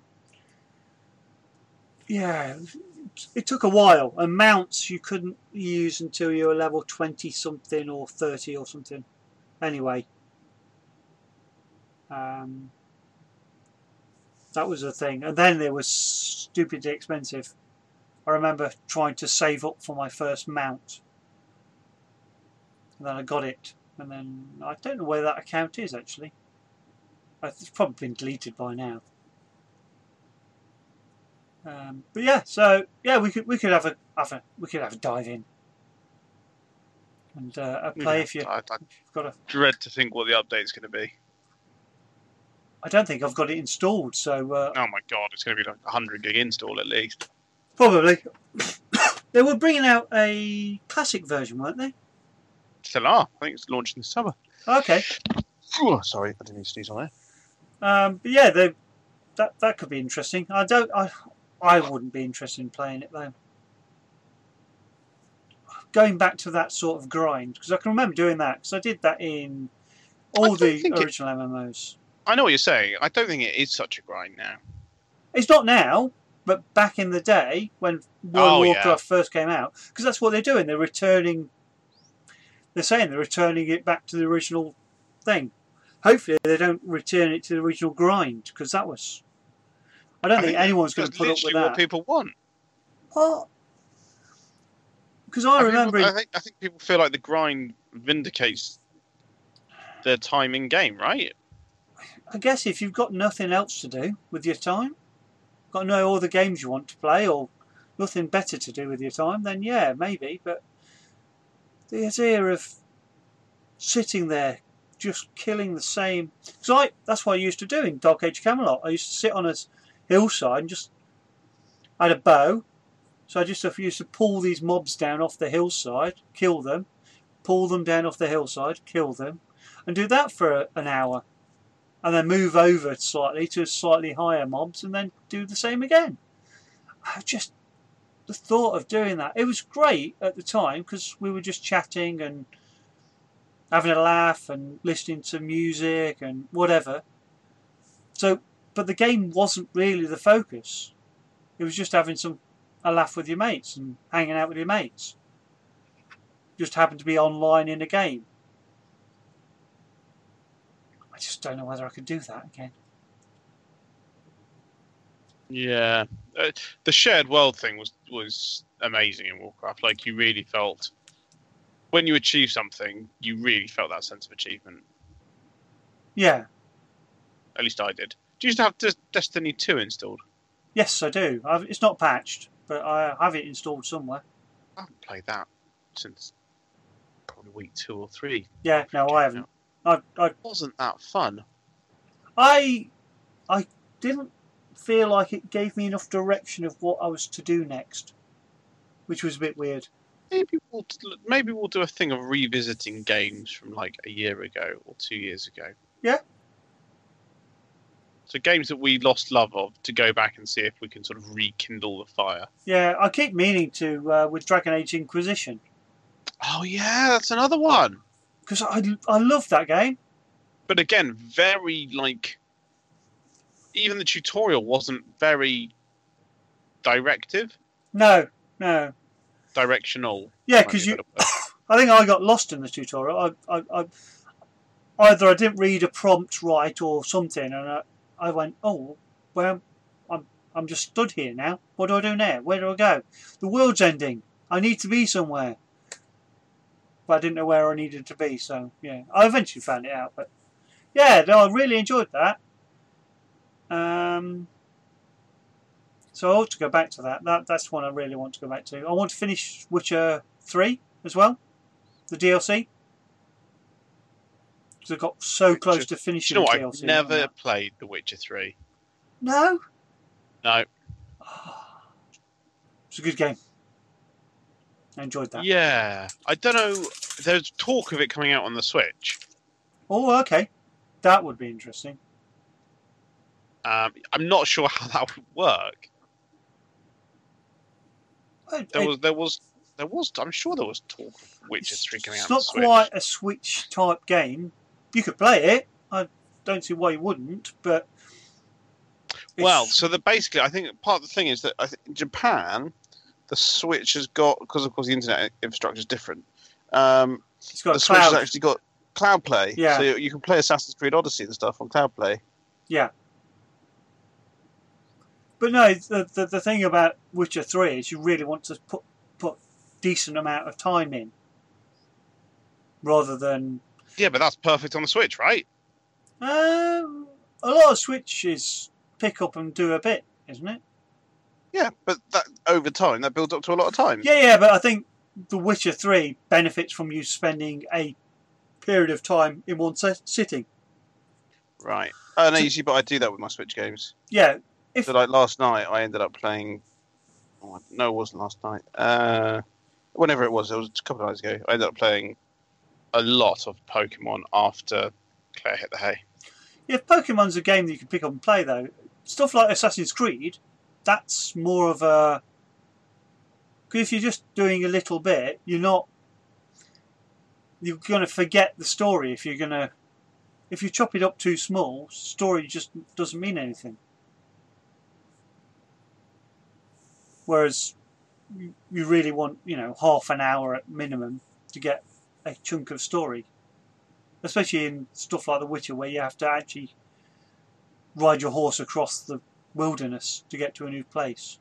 Speaker 2: yeah, it took a while. And mounts you couldn't use until you were level 20 something or 30 or something. Anyway, that was the thing. And then it was stupidly expensive. I remember trying to save up for my first mount, and then I got it. And then I don't know where that account is actually. It's probably been deleted by now. But yeah, so yeah, we could have a dive in and play if you've got a.
Speaker 1: Dread to think what the update's going to be.
Speaker 2: I don't think I've got it installed, so
Speaker 1: Oh my god, it's going to be like 100 gig install at least.
Speaker 2: probably. They were bringing out a classic version, weren't they?
Speaker 1: Still are. I think it's launching this summer.
Speaker 2: Okay.
Speaker 1: Oh, sorry, I didn't mean to sneeze on there.
Speaker 2: But yeah, that could be interesting. I wouldn't be interested in playing it though. Going back to that sort of grind, because I can remember doing that, because I did that in all the original MMOs.
Speaker 1: I know what you're saying. I don't think it is such a grind now.
Speaker 2: It's not now, but back in the day when World of Warcraft first came out, because that's what they're doing. They're returning. They're saying they're returning it back to the original thing. Hopefully, they don't return it to the original grind, because that was. I don't think anyone's going to put up with that.
Speaker 1: What people want.
Speaker 2: What? Because I remember.
Speaker 1: I think people feel like the grind vindicates their time in game, right?
Speaker 2: I guess if you've got nothing else to do with your time, got to know all the games you want to play, or nothing better to do with your time, then yeah, maybe. But the idea of sitting there just killing the same. Because that's what I used to do in Dark Age Camelot. I used to sit on a hillside and just. I had a bow. So I just used to pull these mobs down off the hillside, kill them, pull them down off the hillside, kill them, and do that for an hour. And then move over slightly to slightly higher mobs and then do the same again. The thought of doing that, it was great at the time because we were just chatting and having a laugh and listening to music and whatever. So, but the game wasn't really the focus. It was just having a laugh with your mates and hanging out with your mates. Just happened to be online in a game. I just don't know whether I could do that again.
Speaker 1: Yeah, the shared world thing was amazing in Warcraft. Like you really felt when you achieve something, you really felt that sense of achievement.
Speaker 2: Yeah.
Speaker 1: At least I did. Do you used to have Destiny 2 installed?
Speaker 2: Yes, I do. It's not patched, but I have it installed somewhere.
Speaker 1: I haven't played that since probably week 2 or 3.
Speaker 2: Yeah, no, I haven't.
Speaker 1: It wasn't that fun.
Speaker 2: I didn't feel like it gave me enough direction of what I was to do next, which was a bit weird.
Speaker 1: Maybe we'll do a thing of revisiting games from like a year ago or 2 years ago.
Speaker 2: Yeah.
Speaker 1: So games that we lost love of, to go back and see if we can sort of rekindle the fire.
Speaker 2: Yeah, I keep meaning to with Dragon Age Inquisition.
Speaker 1: Oh yeah, that's another one.
Speaker 2: Because I love that game.
Speaker 1: But again, very like... Even the tutorial wasn't very directive.
Speaker 2: No.
Speaker 1: Directional.
Speaker 2: Yeah, because I think I got lost in the tutorial. Either I didn't read a prompt right or something, and I went, oh, well, I'm just stood here now. What do I do now? Where do I go? The world's ending. I need to be somewhere. But I didn't know where I needed to be, so yeah. I eventually found it out, but yeah, no, I really enjoyed that. So I ought to go back to that. That's one I really want to go back to. I want to finish Witcher 3 as well, the DLC. Because I got so close to finishing the DLC.
Speaker 1: I've never played The Witcher 3.
Speaker 2: No?
Speaker 1: No.
Speaker 2: It's a good game. I enjoyed that.
Speaker 1: Yeah. I don't know. There's talk of it coming out on the Switch.
Speaker 2: Oh, okay. That would be interesting.
Speaker 1: I'm not sure how that would work. There was. I'm sure there was talk of Witcher 3 coming out on the Switch.
Speaker 2: It's not quite a Switch type game. You could play it. I don't see why you wouldn't, but...
Speaker 1: Well, so basically, I think part of the thing is that in Japan, the Switch has got, because of course the internet infrastructure is different,
Speaker 2: it's got
Speaker 1: the Switch has actually got Cloud Play.
Speaker 2: Yeah.
Speaker 1: So you can play Assassin's Creed Odyssey and stuff on Cloud Play.
Speaker 2: Yeah. But no, the thing about Witcher 3 is you really want to put decent amount of time in, rather than...
Speaker 1: Yeah, but that's perfect on the Switch, right?
Speaker 2: A lot of Switches pick up and do a bit, isn't it?
Speaker 1: Yeah, but that over time, that builds up to a lot of time.
Speaker 2: Yeah, but I think The Witcher 3 benefits from you spending a period of time in one sitting.
Speaker 1: Right. Oh no, you see, but I do that with my Switch games.
Speaker 2: Yeah.
Speaker 1: So like last night, I ended up playing. Oh, no, it wasn't last night. Whenever it was a couple of nights ago. I ended up playing a lot of Pokemon after Claire hit the hay.
Speaker 2: Yeah, if Pokemon's a game that you can pick up and play, though, stuff like Assassin's Creed, that's more of a. Because if you're just doing a little bit, you're going to forget the story. If you chop it up too small, story just doesn't mean anything. Whereas you really want, half an hour at minimum to get a chunk of story. Especially in stuff like The Witcher, where you have to actually ride your horse across the wilderness to get to a new place.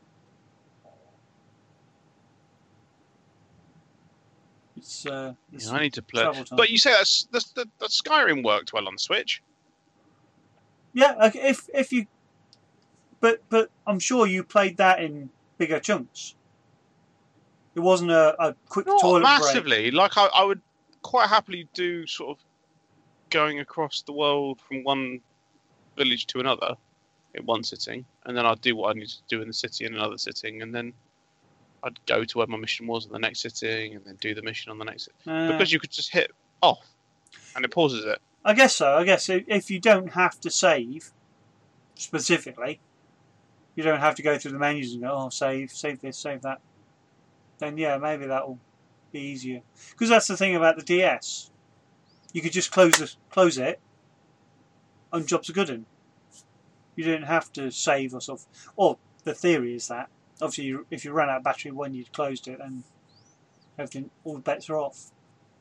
Speaker 2: I
Speaker 1: need to play. But you say that Skyrim worked well on Switch.
Speaker 2: Yeah, if you, but I'm sure you played that in bigger chunks. It wasn't a quick toilet
Speaker 1: massively.
Speaker 2: break.
Speaker 1: Like I would quite happily do sort of going across the world from one village to another in one sitting, and then I'd do what I need to do in the city in another sitting, and then I'd go to where my mission was in the next sitting, and then do the mission on the next sitting. Because you could just hit off, and it pauses it.
Speaker 2: I guess so. I guess if you don't have to save specifically, you don't have to go through the menus and go, save this, save that. Then yeah, maybe that'll be easier. Because that's the thing about the DS. You could just close it, and jobs are good in. You don't have to save or stuff. Or the theory is that obviously if you run out of battery when you'd closed it, then everything, all the bets are off.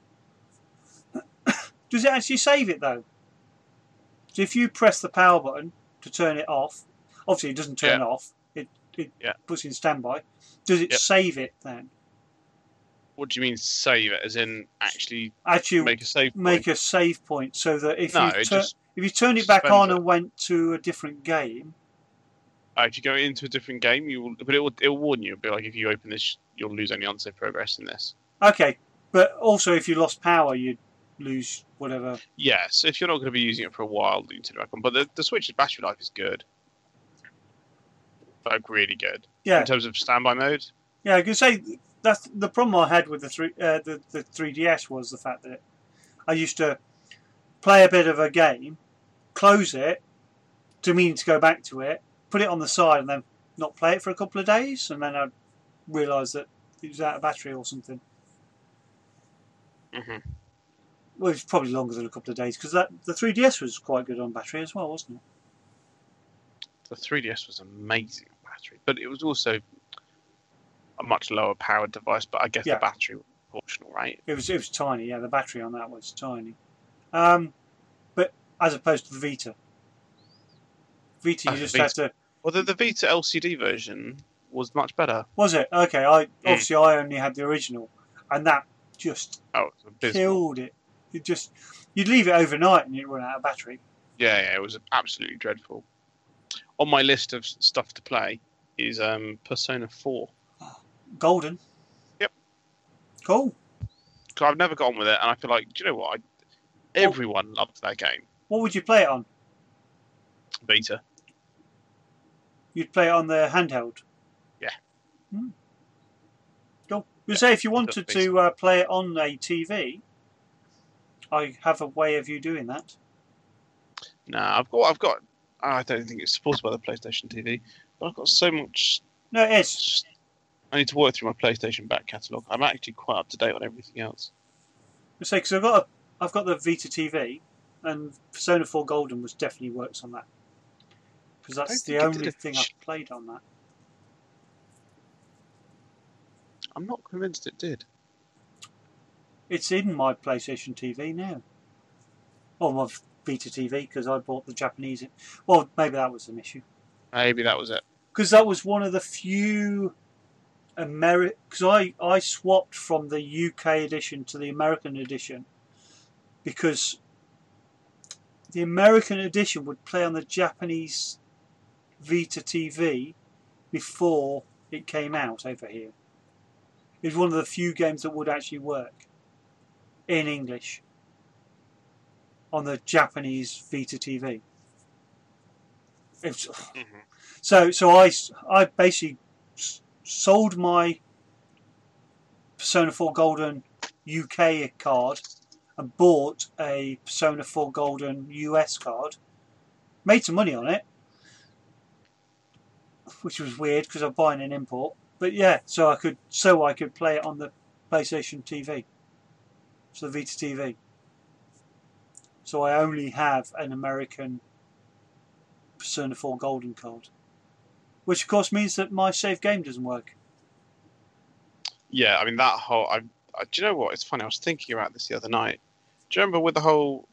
Speaker 2: Does it actually save it though? So if you press the power button to turn it off, obviously it doesn't turn off. It puts it in standby. Does it save it then?
Speaker 1: What do you mean save it? As in actually make a save point?
Speaker 2: Make a save point so that if you turned it back on and went to a different game.
Speaker 1: If you go into a different game, it'll warn you. It'll be like, if you open this, you'll lose any unsaved progress in this.
Speaker 2: Okay, but also if you lost power, you'd lose whatever.
Speaker 1: Yeah, so if you're not going to be using it for a while, you can turn it back on. But the Switch's battery life is good. Like, really good.
Speaker 2: Yeah.
Speaker 1: In terms of standby mode.
Speaker 2: Yeah, I could say that's the problem I had with the 3DS was the fact that I used to play a bit of a game, close it, to mean to go back to it, put it on the side, and then not play it for a couple of days, and then I'd realise that it was out of battery or something.
Speaker 1: Mm-hmm.
Speaker 2: Well, it was probably longer than a couple of days, because the 3DS was quite good on battery as well, wasn't it?
Speaker 1: The 3DS was amazing on battery, but it was also a much lower powered device, but I guess the battery was proportional, right?
Speaker 2: It was tiny, yeah, the battery on that was tiny. But as opposed to the Vita. Vita, you just had to...
Speaker 1: Well, the Vita LCD version was much better.
Speaker 2: Was it? Okay, obviously I only had the original, and that just killed it. You'd leave it overnight and you'd run out of battery.
Speaker 1: Yeah, it was absolutely dreadful. On my list of stuff to play is Persona 4.
Speaker 2: Golden.
Speaker 1: Yep.
Speaker 2: Cool.
Speaker 1: Because I've never got on with it, and I feel like, do you know what? Everyone loved that game.
Speaker 2: What would you play it on?
Speaker 1: Vita.
Speaker 2: You'd play it on the handheld?
Speaker 1: Yeah.
Speaker 2: Cool. You say if you wanted to play it on a TV, I have a way of you doing that.
Speaker 1: No, I've got. I don't think it's supported by the PlayStation TV, but I've got so much.
Speaker 2: No, it is.
Speaker 1: I need to work through my PlayStation back catalogue. I'm actually quite up to date on everything else.
Speaker 2: I say because I've got the Vita TV, and Persona 4 Golden definitely works on that. Because that's the only thing I've played on that.
Speaker 1: I'm not convinced it did.
Speaker 2: It's in my PlayStation TV now. Or my Vita TV, because I bought the Japanese. Well, maybe that was an issue.
Speaker 1: Maybe that was it.
Speaker 2: Because that was one of the few because I swapped from the UK edition to the American edition, because the American edition would play on the Japanese Vita TV before it came out over here. It was one of the few games that would actually work in English on the Japanese Vita TV. I basically sold my Persona 4 Golden UK card and bought a Persona 4 Golden US card. Made some money on it, which was weird because I'm buying an import. But yeah, so I could play it on the PlayStation TV, so the Vita TV. So I only have an American Persona 4 Golden card, which of course means that my save game doesn't work.
Speaker 1: Yeah, I mean that whole. Do you know what? It's funny. I was thinking about this the other night. Do you remember with the whole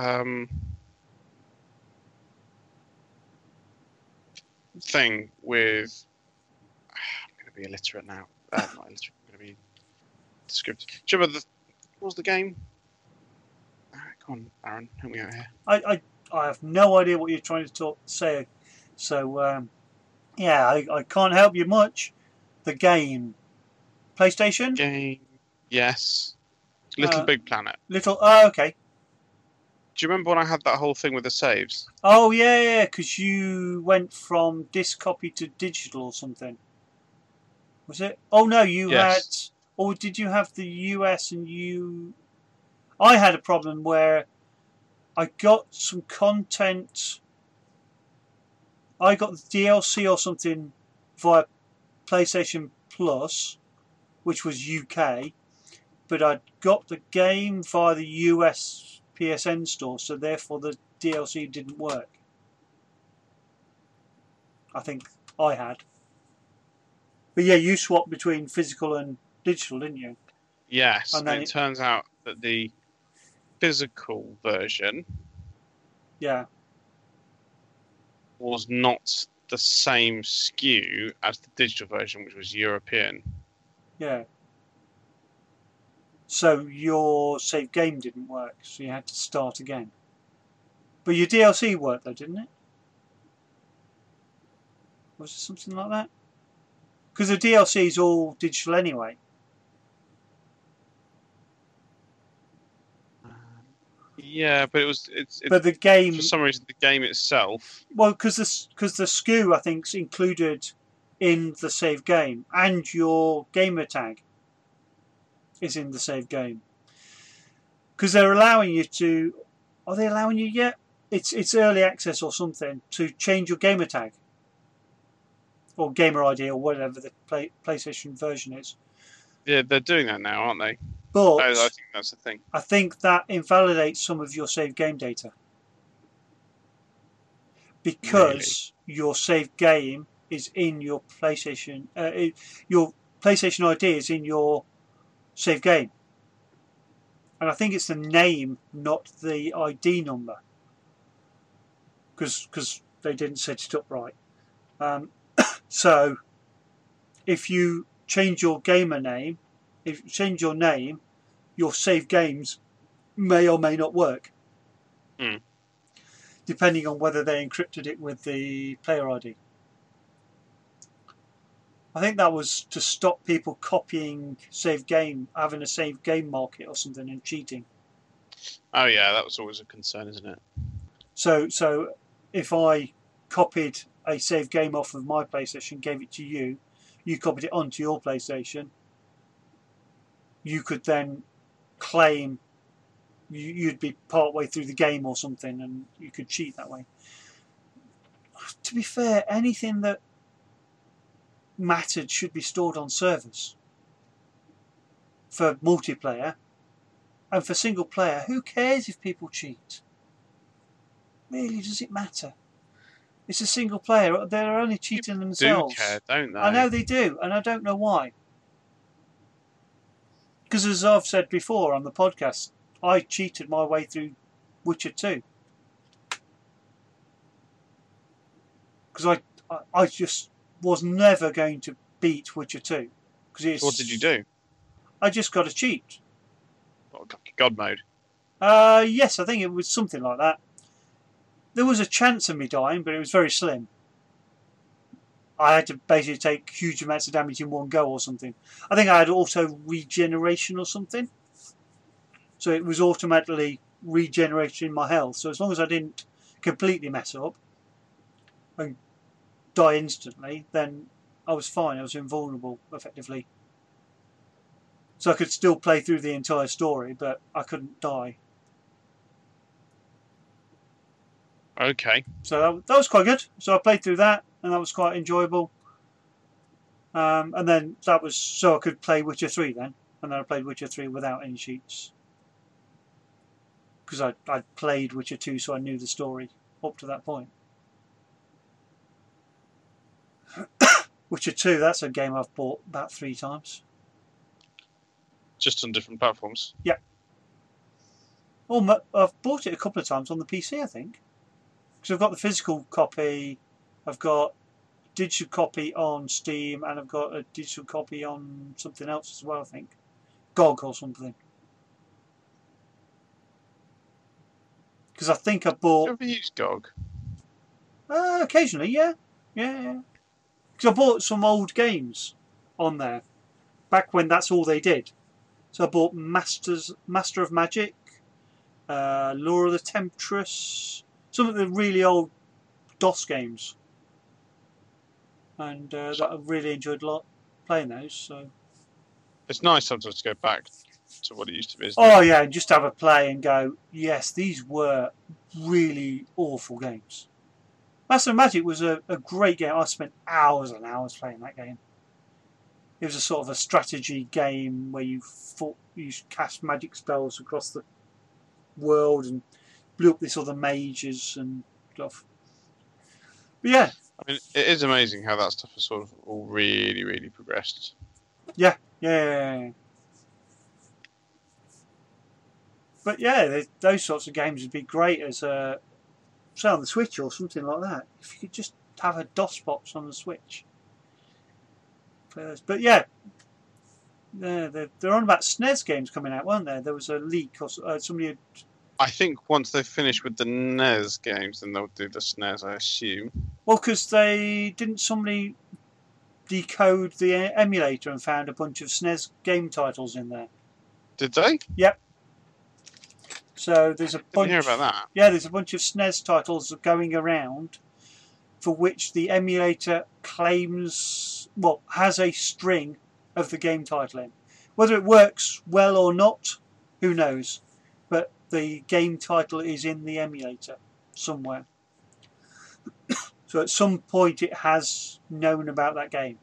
Speaker 1: thing with? I'm going to be illiterate now. Not illiterate. I'm going to be descriptive. Do you remember what was the game? Come on, Aaron, help me out here.
Speaker 2: I have no idea what you're trying to say. So yeah, I can't help you much. The game, PlayStation
Speaker 1: game, yes. Little Big Planet.
Speaker 2: Okay.
Speaker 1: Do you remember when I had that whole thing with the saves?
Speaker 2: Oh yeah, because you went from disc copy to digital or something. Was it? Oh no, you had. Or did you have the US and you? I had a problem where I got some content. I got the DLC or something via PlayStation Plus, which was UK, but I got the game via the US PSN store, so therefore the DLC didn't work. I think I had. But yeah, you swapped between physical and digital, didn't you?
Speaker 1: Yes, and it turns out that the physical version was not the same SKU as the digital version, which was European.
Speaker 2: Yeah. So your save game didn't work, so you had to start again. But your DLC worked though, didn't it? Was it something like that? Because the DLC is all digital anyway.
Speaker 1: Yeah, but
Speaker 2: but the game,
Speaker 1: for some reason, the game itself.
Speaker 2: Well, because the SKU I think is included in the save game, and your gamer tag is in the save game. Because they're allowing you to. Are they allowing you yet? It's early access or something to change your gamer tag or gamer ID or whatever the PlayStation version is.
Speaker 1: Yeah, they're doing that now, aren't they?
Speaker 2: But
Speaker 1: I think that's the thing.
Speaker 2: I think that invalidates some of your save game data because your save game is in your PlayStation. Your PlayStation ID is in your save game, and I think it's the name, not the ID number, because they didn't set it up right. So, if you change your gamer name, if you change your name, your save games may or may not work. Depending on whether they encrypted it with the player ID. I think that was to stop people copying save game, having a save game market or something and cheating.
Speaker 1: Oh yeah, that was always a concern, isn't it?
Speaker 2: So if I copied a save game off of my PlayStation, gave it to you, you copied it onto your PlayStation, you could then claim you'd be part way through the game or something, and you could cheat that way. To be fair, anything that mattered should be stored on servers. For multiplayer, and for single player, who cares if people cheat? Really, does it matter? It's a single player. They're only cheating themselves.
Speaker 1: Do care, don't they?
Speaker 2: I know they do, and I don't know why. Because as I've said before on the podcast, I cheated my way through Witcher 2. Because I just was never going to beat Witcher 2.
Speaker 1: What did you do?
Speaker 2: I just got a cheat.
Speaker 1: God mode?
Speaker 2: Yes, I think it was something like that. There was a chance of me dying, but it was very slim. I had to basically take huge amounts of damage in one go or something. I think I had auto regeneration or something. So it was automatically regenerating my health. So as long as I didn't completely mess up, and die instantly, then I was fine. I was invulnerable, effectively. So I could still play through the entire story, but I couldn't die.
Speaker 1: Okay.
Speaker 2: So that was quite good. So I played through that, and that was quite enjoyable. And then that was so I could play Witcher 3 then. And then I played Witcher 3 without any cheats. Because I'd played Witcher 2, so I knew the story up to that point. Witcher 2, that's a game I've bought about 3 times.
Speaker 1: Just on different platforms?
Speaker 2: Yeah. Oh, I've bought it a couple of times on the PC, I think. Because I've got the physical copy, I've got a digital copy on Steam, and I've got a digital copy on something else as well, I think. GOG or something. Because I think I bought...
Speaker 1: Have you used GOG?
Speaker 2: Occasionally, yeah. Yeah. Because I bought some old games on there, back when that's all they did. So I bought Master of Magic, Laura the Temptress, some of the really old DOS games. And that I really enjoyed a lot playing those. So
Speaker 1: it's nice sometimes to go back to what it used to be.
Speaker 2: Oh yeah, and just have a play and go, yes, these were really awful games. Master of Magic was a great game. I spent hours and hours playing that game. It was a sort of a strategy game where you cast magic spells across the world and blew up these other mages and stuff. But yeah.
Speaker 1: I mean, it is amazing how that stuff has sort of all really, really progressed.
Speaker 2: Yeah. But yeah, those sorts of games would be great as say on the Switch or something like that. If you could just have a DOS box on the Switch. But yeah, they're on about SNES games coming out, weren't there? There was a leak or somebody had...
Speaker 1: I think once they finish with the NES games, then they'll do the SNES, I assume.
Speaker 2: Well, because somebody decode the emulator and found a bunch of SNES game titles in there.
Speaker 1: Did they?
Speaker 2: Yep. So there's a bunch.
Speaker 1: Didn't hear about that.
Speaker 2: Yeah, there's a bunch of SNES titles going around, for which the emulator claims, well, has a string of the game title in. Whether it works well or not, who knows? But the game title is in the emulator somewhere. So at some point it has known about that game.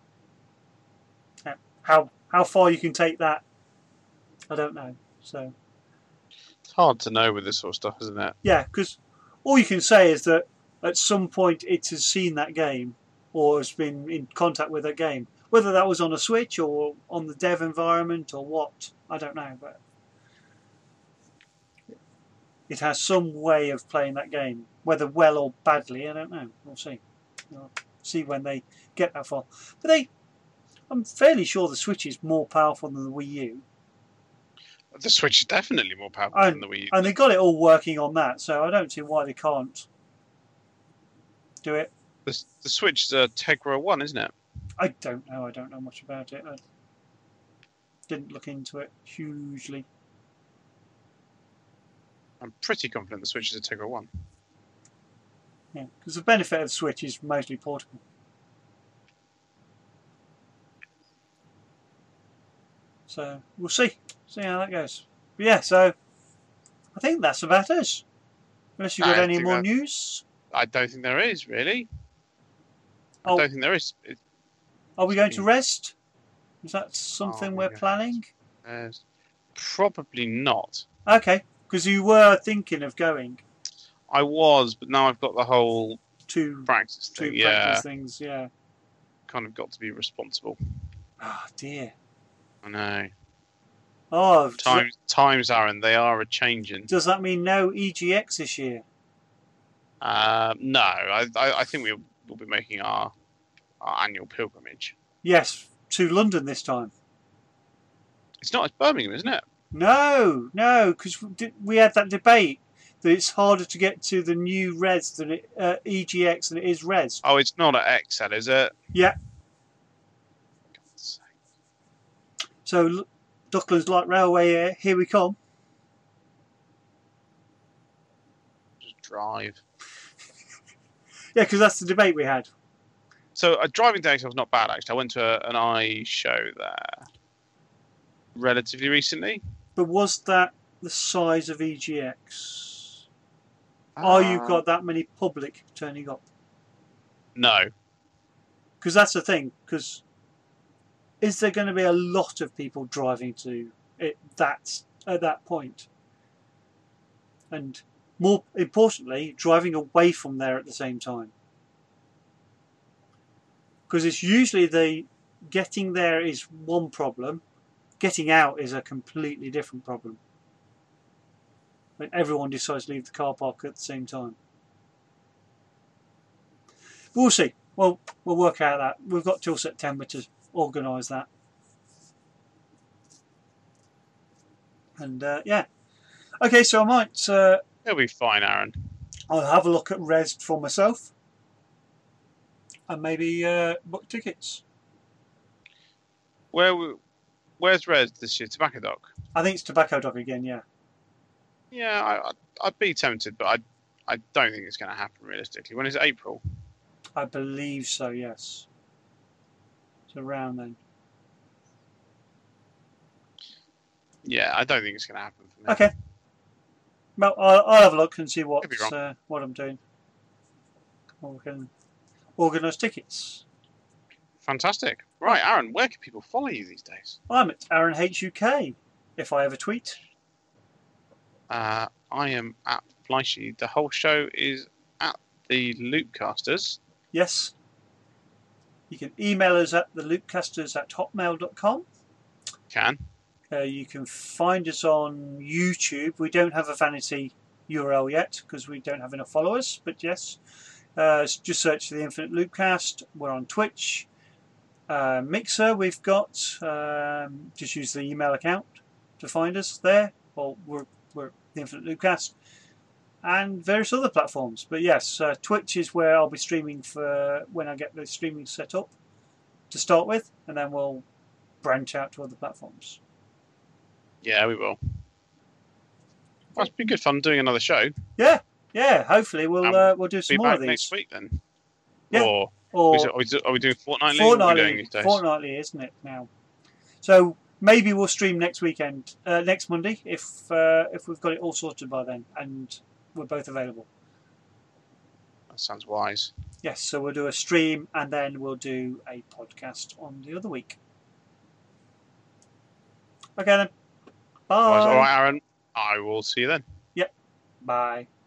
Speaker 2: How far you can take that, I don't know. So
Speaker 1: it's hard to know with this sort of stuff, isn't it?
Speaker 2: Yeah, because all you can say is that at some point it has seen that game or has been in contact with that game. Whether that was on a Switch or on the dev environment or what, I don't know. But it has some way of playing that game. Whether well or badly, I don't know. We'll see. We'll see when they get that far. But I'm fairly sure the Switch is more powerful than the Wii U.
Speaker 1: The Switch is definitely more powerful than the Wii U.
Speaker 2: And they got it all working on that, so I don't see why they can't do it.
Speaker 1: The Switch is a Tegra 1, isn't it?
Speaker 2: I don't know. I don't know much about it. I didn't look into it hugely.
Speaker 1: I'm pretty confident the Switch is a Tegra 1.
Speaker 2: Yeah, because the benefit of the Switch is mostly portable. So we'll see how that goes. But yeah, so I think that's about us. Unless you've got any more news?
Speaker 1: I don't think there is, really. I don't think there is.
Speaker 2: Are we going to rest? Is that something we're planning?
Speaker 1: Probably not.
Speaker 2: Okay, because you were thinking of going.
Speaker 1: I was, but now I've got the whole
Speaker 2: two
Speaker 1: practice
Speaker 2: things, yeah.
Speaker 1: Kind of got to be responsible.
Speaker 2: Oh dear.
Speaker 1: I know.
Speaker 2: Oh,
Speaker 1: times, Aaron, they are a changing.
Speaker 2: Does that mean no EGX this year?
Speaker 1: No, I think we'll be making our annual pilgrimage.
Speaker 2: Yes, to London this time.
Speaker 1: It's not, it's Birmingham, isn't it?
Speaker 2: No, because we had that debate that it's harder to get to the new Res than EGX than it is Res.
Speaker 1: Oh, it's not at XL, is it?
Speaker 2: Yeah. So, Docklands Light Railway, here we come.
Speaker 1: Just drive.
Speaker 2: Yeah, because that's the debate we had.
Speaker 1: So driving data was not bad actually. I went to an eye show there relatively recently.
Speaker 2: But was that the size of EGX? Are you got that many public turning up?
Speaker 1: No.
Speaker 2: Because that's the thing. Because is there going to be a lot of people driving to it at that point? And more importantly, driving away from there at the same time. Because it's usually the getting there is one problem, getting out is a completely different problem. When everyone decides to leave the car park at the same time. We'll see. Well, we'll work out that. We've got till September to organise that. And yeah. Okay, so I might...
Speaker 1: It'll be fine, Aaron.
Speaker 2: I'll have a look at Res for myself. And maybe book tickets.
Speaker 1: Where's Res this year? Tobacco Dock?
Speaker 2: I think it's Tobacco Dock again, yeah.
Speaker 1: Yeah, I'd be tempted, but I don't think it's going to happen realistically. When is it? April?
Speaker 2: I believe so, yes. It's around then.
Speaker 1: Yeah, I don't think it's going to happen for me.
Speaker 2: Okay. Well, I'll have a look and see what I'm doing. Or we can organise tickets.
Speaker 1: Fantastic. Right, Aaron, where can people follow you these days?
Speaker 2: I'm at Aaron HUK, if I ever tweet.
Speaker 1: I am at Fleishy. The whole show is at the Loopcasters.
Speaker 2: Yes. You can email us at theloopcasters@hotmail.com.
Speaker 1: Can.
Speaker 2: You can find us on YouTube. We don't have a vanity URL yet because we don't have enough followers, but yes. Just search for the Infinite Loopcast. We're on Twitch. Mixer, we've got. Just use the email account to find us there. Well, we're the Infinite Loopcast. And various other platforms. But yes, Twitch is where I'll be streaming for when I get the streaming set up to start with, and then we'll branch out to other platforms.
Speaker 1: Yeah, we will. Well, it's been good fun doing another show.
Speaker 2: Yeah. Hopefully we'll do some more of these
Speaker 1: next week then.
Speaker 2: Yeah.
Speaker 1: Or are we doing fortnightly?
Speaker 2: Fortnightly, isn't it now? So maybe we'll stream next weekend, next Monday, if we've got it all sorted by then and we're both available.
Speaker 1: That sounds wise.
Speaker 2: Yes, so we'll do a stream and then we'll do a podcast on the other week. Okay then. Bye.
Speaker 1: All right, Aaron. I will see you then.
Speaker 2: Yep. Bye.